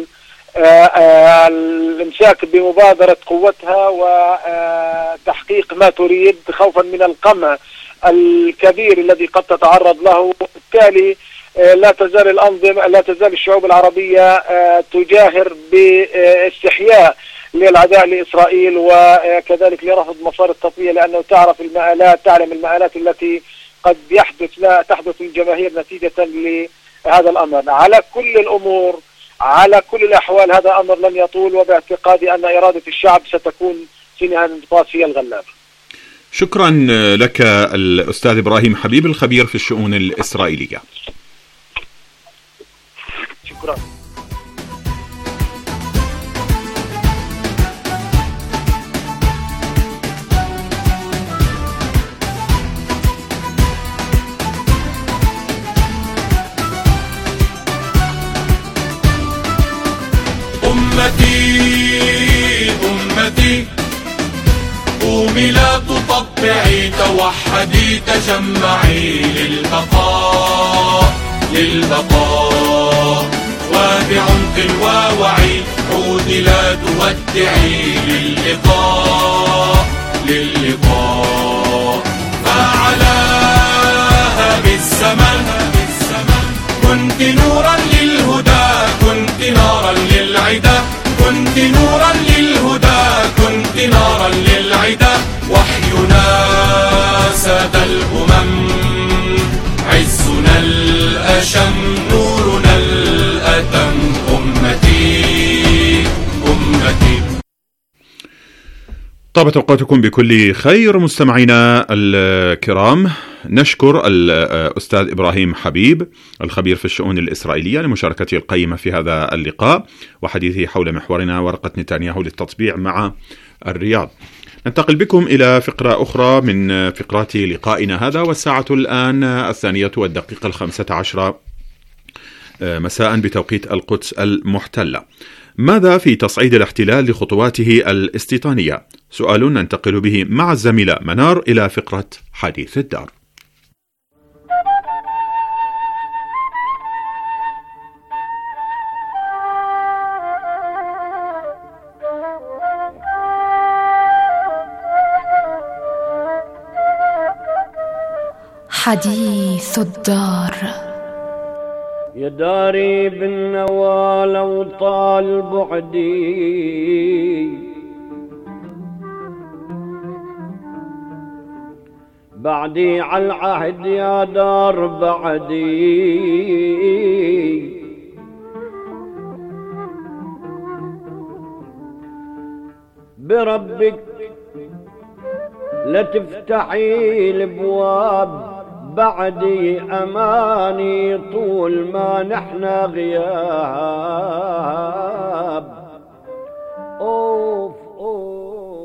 الامساك بمبادرة قوتها وتحقيق ما تريد خوفا من القمع الكبير الذي قد تتعرض له. بالتالي لا تزال الأنظمة لا تزال الشعوب العربية تجاهر باستحياء للعداء لإسرائيل وكذلك لرفض مسار التطبيع، لأنه تعرف المآلات تعلم المآلات التي قد يحدث لا تحدث للجماهير نتيجة لهذا الأمر. على كل الأمور على كل الأحوال هذا أمر لن يطول، وباعتقادي أن إرادة الشعب ستكون في نهاية المطاف هي الغلابة. شكرا لك الأستاذ إبراهيم حبيب الخبير في الشؤون الإسرائيلية. شكرا. أمتي أمتي قومي لا تطبعي، توحدي تجمعي للبقاء للبقاء، وبعمق ووعي عودي لا تودعي للقاء للقاء. فعلاها بالزمن كنت نورا للهدى، كنت نارا للعدا، كنت نورا للهدى، كنت نارا للعدا. وحينا ساد الأمم، عزنا الأشم، نورنا الأتم. أمتي أمتي. طابت أوقاتكم بكل خير مستمعينا الكرام. نشكر الأستاذ إبراهيم حبيب الخبير في الشؤون الإسرائيلية لمشاركته القيمة في هذا اللقاء وحديثه حول محورنا ورقة نتنياهو للتطبيع مع الرياض. ننتقل بكم إلى فقرة أخرى من فقرات لقائنا هذا، والساعة الآن الثانية والدقيقة الخامسة عشر مساء بتوقيت القدس المحتلة. ماذا في تصعيد الاحتلال لخطواته الاستيطانية؟ سؤال ننتقل به مع الزميلة منار إلى فقرة حديث الدار. حديث الدار. يا داري بالنوى لو طال بعدي، بعدي على العهد يا دار بعدي، بربك لا تفتحي الابواب بعدي، أماني طول ما نحنا غياب. أوف أوف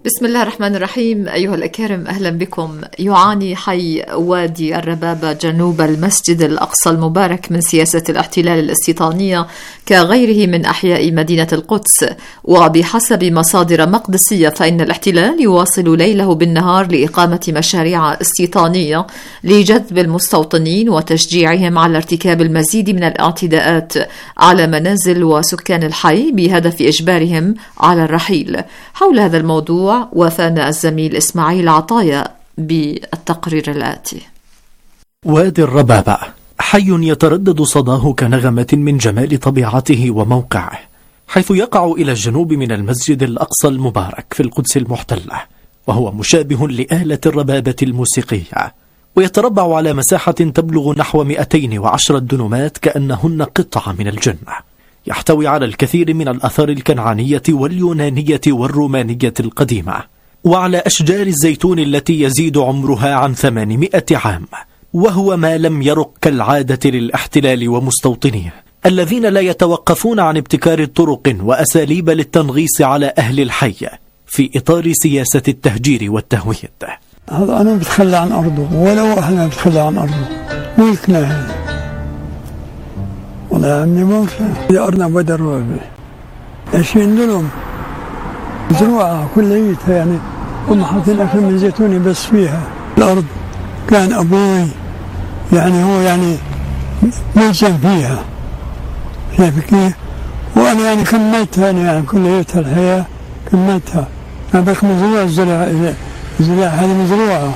بسم الله الرحمن الرحيم. أيها الأكارم، أهلا بكم. يعاني حي وادي الربابة جنوب المسجد الأقصى المبارك من سياسة الاحتلال الاستيطانية كغيره من أحياء مدينة القدس، وبحسب مصادر مقدسية فإن الاحتلال يواصل ليله بالنهار لإقامة مشاريع استيطانية لجذب المستوطنين وتشجيعهم على ارتكاب المزيد من الاعتداءات على منازل وسكان الحي بهدف إجبارهم على الرحيل. حول هذا الموضوع وافانا الزميل إسماعيل عطايا بالتقرير الآتي. وادي الربابة حي يتردد صداه كنغمة من جمال طبيعته وموقعه، حيث يقع إلى الجنوب من المسجد الأقصى المبارك في القدس المحتلة، وهو مشابه لآلة الربابة الموسيقية، ويتربع على مساحة تبلغ نحو مئتين وعشرة دنومات كأنهن قطعة من الجنة. يحتوي على الكثير من الآثار الكنعانية واليونانية والرومانية القديمة، وعلى أشجار الزيتون التي يزيد عمرها عن ثمانمائة عام، وهو ما لم يرق كالعادة للاحتلال ومستوطنيه الذين لا يتوقفون عن ابتكار طرق وأساليب للتنغيص على أهل الحي في إطار سياسة التهجير والتهويد. هذا أنا بتخلى عن أرضه، ولو إحنا بتخلى عن أرضه ملكنا هذا. والله يا عمي ملكنا هي أرضنا وادي الربابة عشرين دنم زروعة كليتها، يعني هم حاطين أكل من زيتوني بس فيها الأرض. كان أبوي يعني هو يعني ملزم فيها، شايف كيف؟ وأنا يعني كملتها، أنا يعني كليتها الحياة كملتها. أنا بك مزروعة الزراعة، الزراعة هذه مزروعة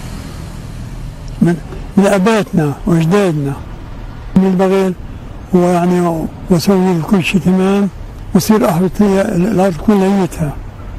من من أباتنا وأجدادنا من البغيل، ويعني وسوي كل شيء تمام وصير أحرث الأرض كليتها.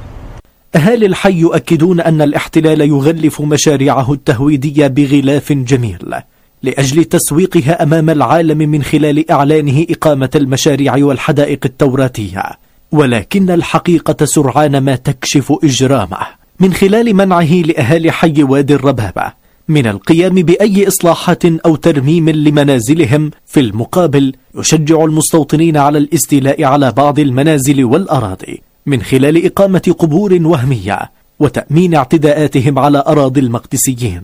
أهالي الحي يؤكدون أن الاحتلال يغلف مشاريعه التهويدية بغلاف جميل لأجل تسويقها أمام العالم من خلال إعلانه إقامة المشاريع والحدائق التوراتية، ولكن الحقيقة سرعان ما تكشف إجرامه من خلال منعه لأهالي حي وادي الربابة من القيام بأي إصلاحات أو ترميم لمنازلهم. في المقابل يشجع المستوطنين على الاستيلاء على بعض المنازل والأراضي من خلال إقامة قبور وهمية وتأمين اعتداءاتهم على أراضي المقدسيين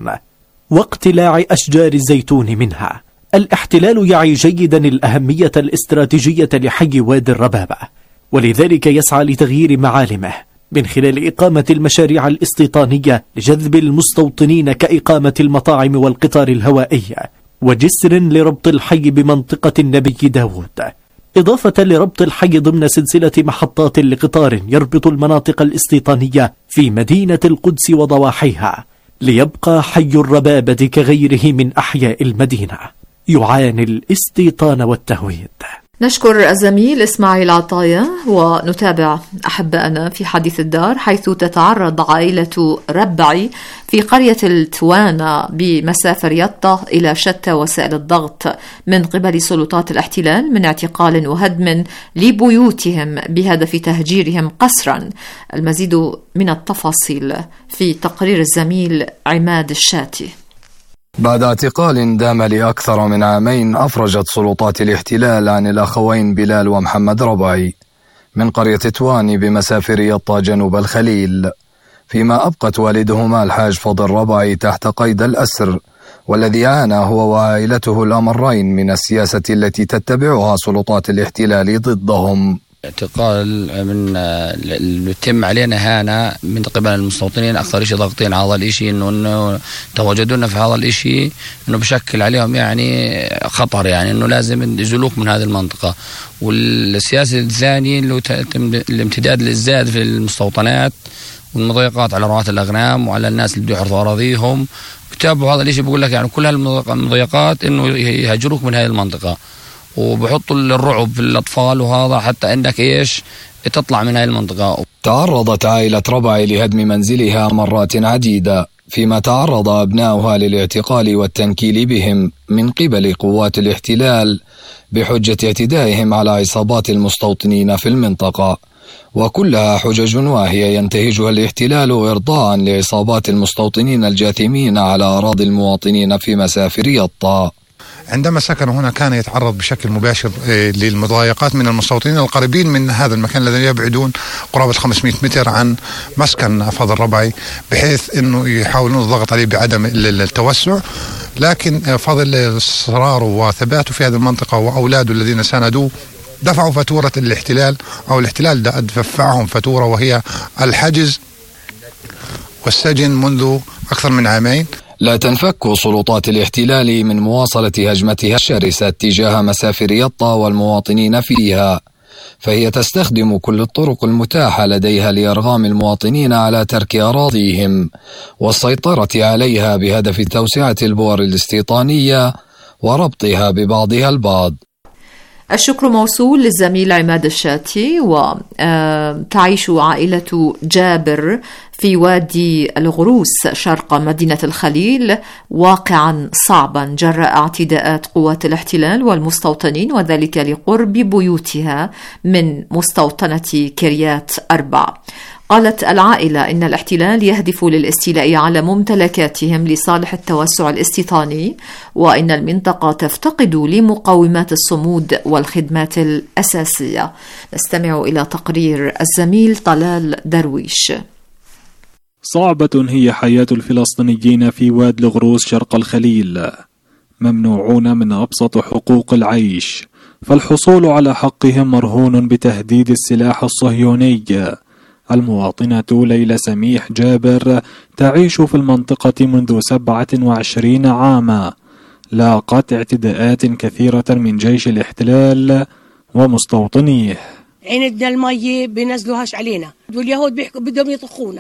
واقتلاع أشجار الزيتون منها. الاحتلال يعي جيدا الأهمية الاستراتيجية لحي وادي الربابة، ولذلك يسعى لتغيير معالمه من خلال إقامة المشاريع الاستيطانية لجذب المستوطنين كإقامة المطاعم والقطار الهوائي وجسر لربط الحي بمنطقة النبي داود، إضافة لربط الحي ضمن سلسلة محطات لقطار يربط المناطق الاستيطانية في مدينة القدس وضواحيها، ليبقى حي الربابة كغيره من أحياء المدينة يعاني الاستيطان والتهويد. نشكر الزميل إسماعيل عطايا. ونتابع أحبائنا في حديث الدار، حيث تتعرض عائلة ربعي في قرية التوانة بمسافة رياضة إلى شتى وسائل الضغط من قبل سلطات الاحتلال من اعتقال وهدم لبيوتهم بهدف تهجيرهم قسرا. المزيد من التفاصيل في تقرير الزميل عماد الشاتي. بعد اعتقال دام لأكثر من عامين، أفرجت سلطات الاحتلال عن الأخوين بلال ومحمد ربعي من قرية تواني بمسافة رياضة جنوب الخليل، فيما أبقت والدهما الحاج فضل ربعي تحت قيد الأسر، والذي عانى هو وعائلته الأمرين من السياسة التي تتبعها سلطات الاحتلال ضدهم. اعتقال من اللي يتم علينا هنا من قبل المستوطنين، اكثر شيء ضاغطين على هذا الشيء، انه انه تواجدنا في هذا الشيء انه بشكل عليهم يعني خطر، يعني انه لازم يزلوك من هذه المنطقه. والسياسه الثانيه اللي الامتداد للزاد في المستوطنات والمضايقات على رعاة الاغنام وعلى الناس اللي بده يحرثوا اراضيهم. كتابوا هذا الشيء بقول لك يعني كل هالمضايقات انه يهجروك من هذه المنطقه، وبحطوا الرعب في الأطفال وهذا حتى عندك إيش تطلع من هاي المنطقة. تعرضت عائلة ربعي لهدم منزلها مرات عديدة، فيما تعرض أبناؤها للاعتقال والتنكيل بهم من قبل قوات الاحتلال بحجة اعتدائهم على عصابات المستوطنين في المنطقة، وكلها حجج واهية ينتهجها الاحتلال إرضاء لعصابات المستوطنين الجاثمين على أراضي المواطنين في مسافة رياضة. عندما سكن هنا كان يتعرض بشكل مباشر للمضايقات من المستوطنين القريبين من هذا المكان الذي يبعدون قرابة خمسمائة متر عن مسكن فاضل الربعي، بحيث أنه يحاولون الضغط عليه بعدم التوسع. لكن فضل إصراره وثباته في هذه المنطقة وأولاده الذين ساندوه دفعوا فاتورة الاحتلال، أو الاحتلال دفعهم فاتورة، وهي الحجز والسجن منذ أكثر من عامين. لا تنفك سلطات الاحتلال من مواصلة هجمتها الشرسة تجاه مسافر يطا والمواطنين فيها، فهي تستخدم كل الطرق المتاحة لديها لإرغام المواطنين على ترك أراضيهم والسيطرة عليها بهدف توسعة البؤر الاستيطانية وربطها ببعضها البعض. الشكر موصول للزميل عماد الشاتي. وتعيش عائلة جابر في وادي الغروس شرق مدينة الخليل واقعا صعبا جراء اعتداءات قوات الاحتلال والمستوطنين، وذلك لقرب بيوتها من مستوطنة كريات أربع. قالت العائلة إن الاحتلال يهدف للاستيلاء على ممتلكاتهم لصالح التوسع الاستيطاني، وإن المنطقة تفتقد لمقومات الصمود والخدمات الأساسية. نستمع إلى تقرير الزميل طلال درويش. صعبة هي حياة الفلسطينيين في واد الغروس شرق الخليل، ممنوعون من أبسط حقوق العيش، فالحصول على حقهم مرهون بتهديد السلاح الصهيوني. المواطنة ليلى سميح جابر تعيش في المنطقة منذ سبعة وعشرين عاما، لاقت اعتداءات كثيرة من جيش الاحتلال ومستوطنيه. عندنا المية بينزلوهاش علينا، واليهود بيحكوا بدهم يطخونا.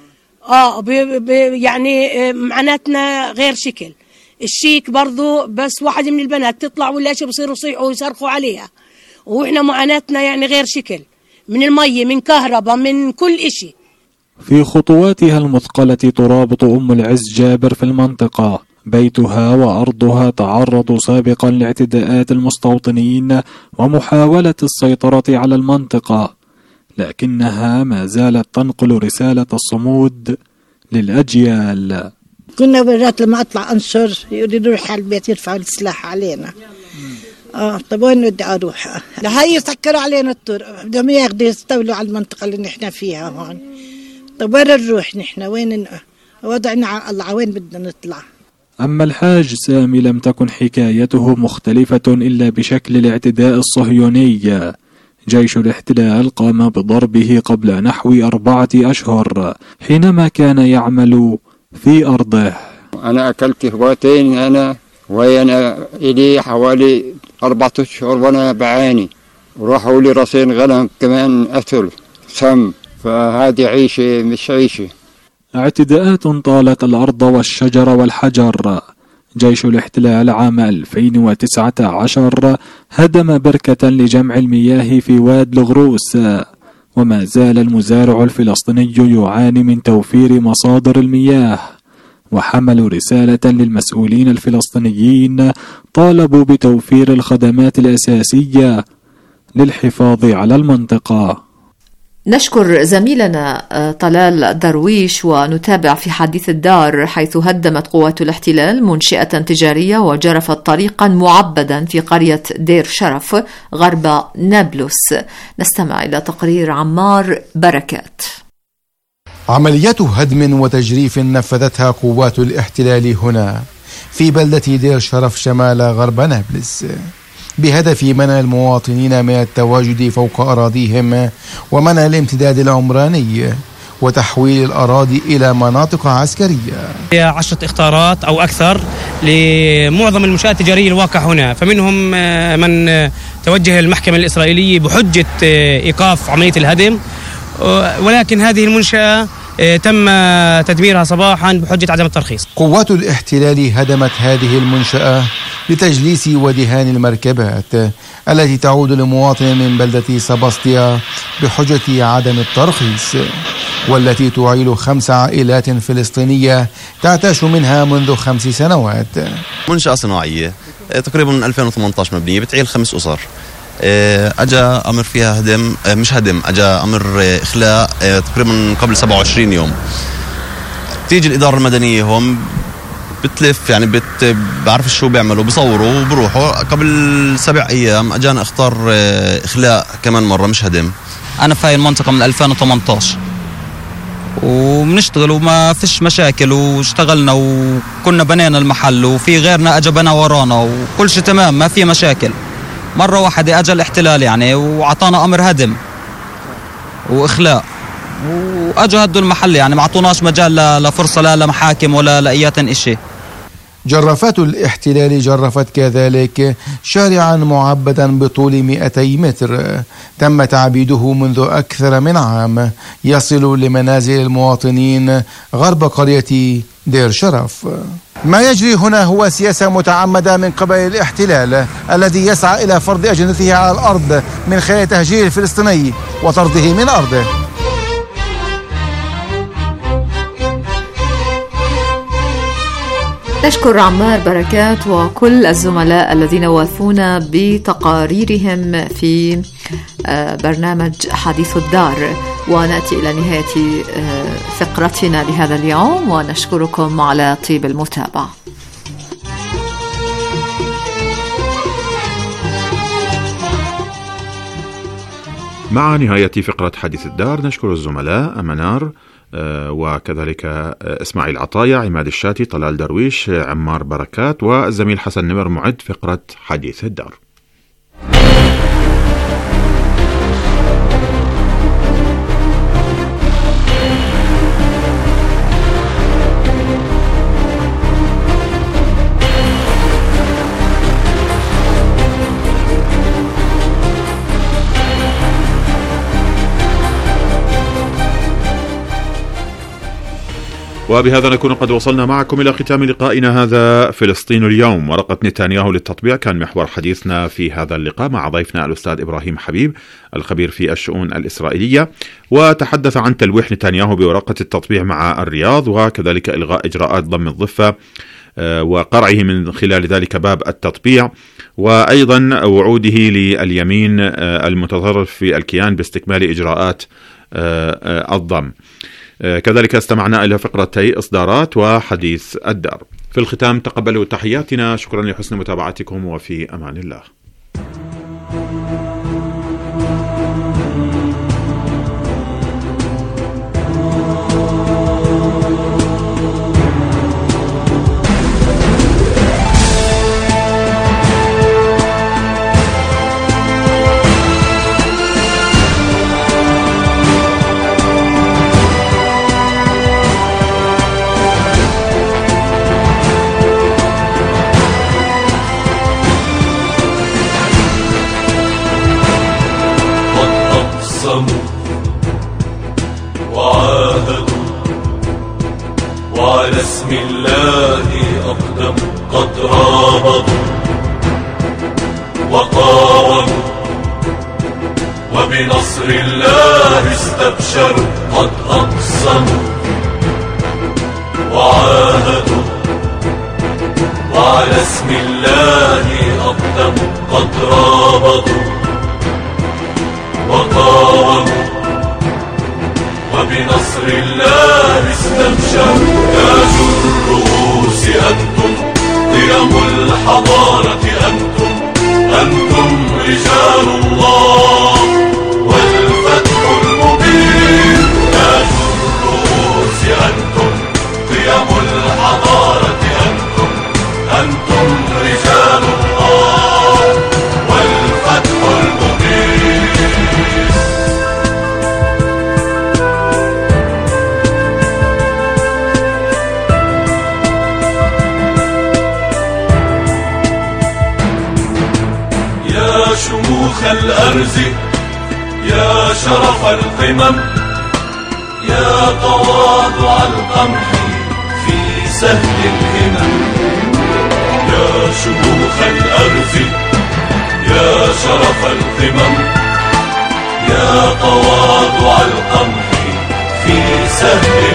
اه بي بي يعني معناتنا غير شكل. الشيك برضو بس واحد من البنات تطلع ولا شيء بصيروا يصيحوا ويصرخوا عليها، واحنا معاناتنا يعني غير شكل، من المية من كهرباء من كل إشي. في خطواتها المثقلة ترابط أم العز جابر في المنطقة. بيتها وأرضها تعرضوا سابقا لاعتداءات المستوطنين ومحاولة السيطرة على المنطقة، لكنها ما زالت تنقل رسالة الصمود للأجيال. كنا برات لما أطلع أنشر يقولوا نروح على البيت يرفعوا السلاح علينا. اه طب وين بدي اروح؟ لهي يسكروا علينا الطرق، بدهم ياخذوا يستولوا على المنطقه اللي نحن فيها هون. طب وين نروح نحن؟ وين وضعنا على الله، وين بدنا نطلع؟ اما الحاج سامي لم تكن حكايته مختلفه الا بشكل الاعتداء الصهيوني. جيش الاحتلال قام بضربه قبل نحو أربعة أشهر حينما كان يعمل في أرضه. أنا أكلت هواتين أنا وأنا إلي حوالي أربعة أشهر وأنا بعاني، وراحوا لي راسين غنم كمان أثل سم، فهذه عيشة مش عيشة. اعتداءات طالت الأرض والشجر والحجر. جيش الاحتلال عام ألفين وتسعة عشر هدم بركة لجمع المياه في واد الغروس، وما زال المزارع الفلسطيني يعاني من توفير مصادر المياه، وحملوا رسالة للمسؤولين الفلسطينيين طالبوا بتوفير الخدمات الأساسية للحفاظ على المنطقة. نشكر زميلنا طلال درويش. ونتابع في حديث الدار، حيث هدمت قوات الاحتلال منشئة تجارية وجرفت طريقا معبدا في قرية دير شرف غرب نابلس. نستمع إلى تقرير عمار بركات. عمليات هدم وتجريف نفذتها قوات الاحتلال هنا في بلدة دير شرف شمال غرب نابلس، بهدف منع المواطنين من التواجد فوق أراضيهم ومنع الامتداد العمراني وتحويل الأراضي إلى مناطق عسكرية. عشرة إخطارات أو أكثر لمعظم المنشآت التجارية الواقع هنا، فمنهم من توجه المحكمة الإسرائيلية بحجة إيقاف عملية الهدم، ولكن هذه المنشأة تم تدميرها صباحا بحجة عدم الترخيص. قوات الاحتلال هدمت هذه المنشأة لتجليس ودهان المركبات التي تعود لمواطن من بلدة سباستيا بحجة عدم الترخيص، والتي تعيل خمس عائلات فلسطينية تعتاش منها منذ خمس سنوات. منشأة صناعية تقريبا من ألفين وثمانية عشر مبنية، بتعيل خمس أسر. اجى امر فيها هدم، مش هدم، اجى امر اخلاء تقريبا قبل سبعة وعشرين يوم. تيجي الاداره المدنيه هون بتلف يعني بت بعرف شو بيعملوا، بصوروا وبروحوا. قبل سبع ايام اجانا اختار اخلاء كمان مره مش هدم. انا في هاي المنطقه من ألفين وثمانية عشر وبنشتغل وما فيش مشاكل، واشتغلنا وكنا بنينا المحل وفي غيرنا اجى بنا ورانا وكل شيء تمام ما في مشاكل. مره واحده اجى الاحتلال يعني وعطانا امر هدم واخلاء، واجوا هدوا المحل يعني ما اعطوناش مجال لفرصه لا لمحاكم ولا لايات شيء. جرافات الاحتلال جرفت كذلك شارعا معبدا بطول مئتي متر تم تعبيده منذ أكثر من عام، يصل لمنازل المواطنين غرب قرية دير شرف. ما يجري هنا هو سياسة متعمدة من قبل الاحتلال الذي يسعى إلى فرض أجندته على الأرض من خلال تهجير الفلسطيني وطرده من أرضه. نشكر عمار بركات وكل الزملاء الذين وافونا بتقاريرهم في برنامج حديث الدار، ونأتي إلى نهاية فقرتنا لهذا اليوم ونشكركم على طيب المتابعة. مع نهاية فقرة حديث الدار نشكر الزملاء منار وكذلك إسماعيل عطايا، عماد الشاتي، طلال درويش، عمار بركات، والزميل حسن نمر معد فقرة حديث الدار. وبهذا نكون قد وصلنا معكم إلى ختام لقائنا هذا فلسطين اليوم. ورقة نتنياهو للتطبيع كان محور حديثنا في هذا اللقاء مع ضيفنا الأستاذ إبراهيم حبيب الخبير في الشؤون الإسرائيلية، وتحدث عن تلويح نتنياهو بورقة التطبيع مع الرياض وكذلك إلغاء إجراءات ضم الضفة وقرعه من خلال ذلك باب التطبيع، وأيضا وعوده لليمين المتطرف في الكيان باستكمال إجراءات الضم. كذلك استمعنا إلى فقرتي إصدارات وحديث الدار. في الختام تقبلوا تحياتنا، شكرا لحسن متابعتكم وفي أمان الله. وعاهدوا وعلى اسم الله أقدموا، قد رابطوا وقاوموا وبنصر الله استبشروا، قد أقسموا وعاهدوا وعلى اسم الله أقدموا، قد رابطوا وقاوموا وبنصر الله استبشروا. تاج الرؤوس أنتم، قيم الحضارة أنتم، أنتم رجال الله والفتح المبين. تاج الرؤوس أنتم، قيم الحضارة أنتم، أنتم رجال الله والفتح المبين. شموخ الأرز، يا شرف القمم، يا تواضع القمح في سهل الهمم. يا شموخ الأرز، يا شرف القمم، يا تواضع القمح في سهل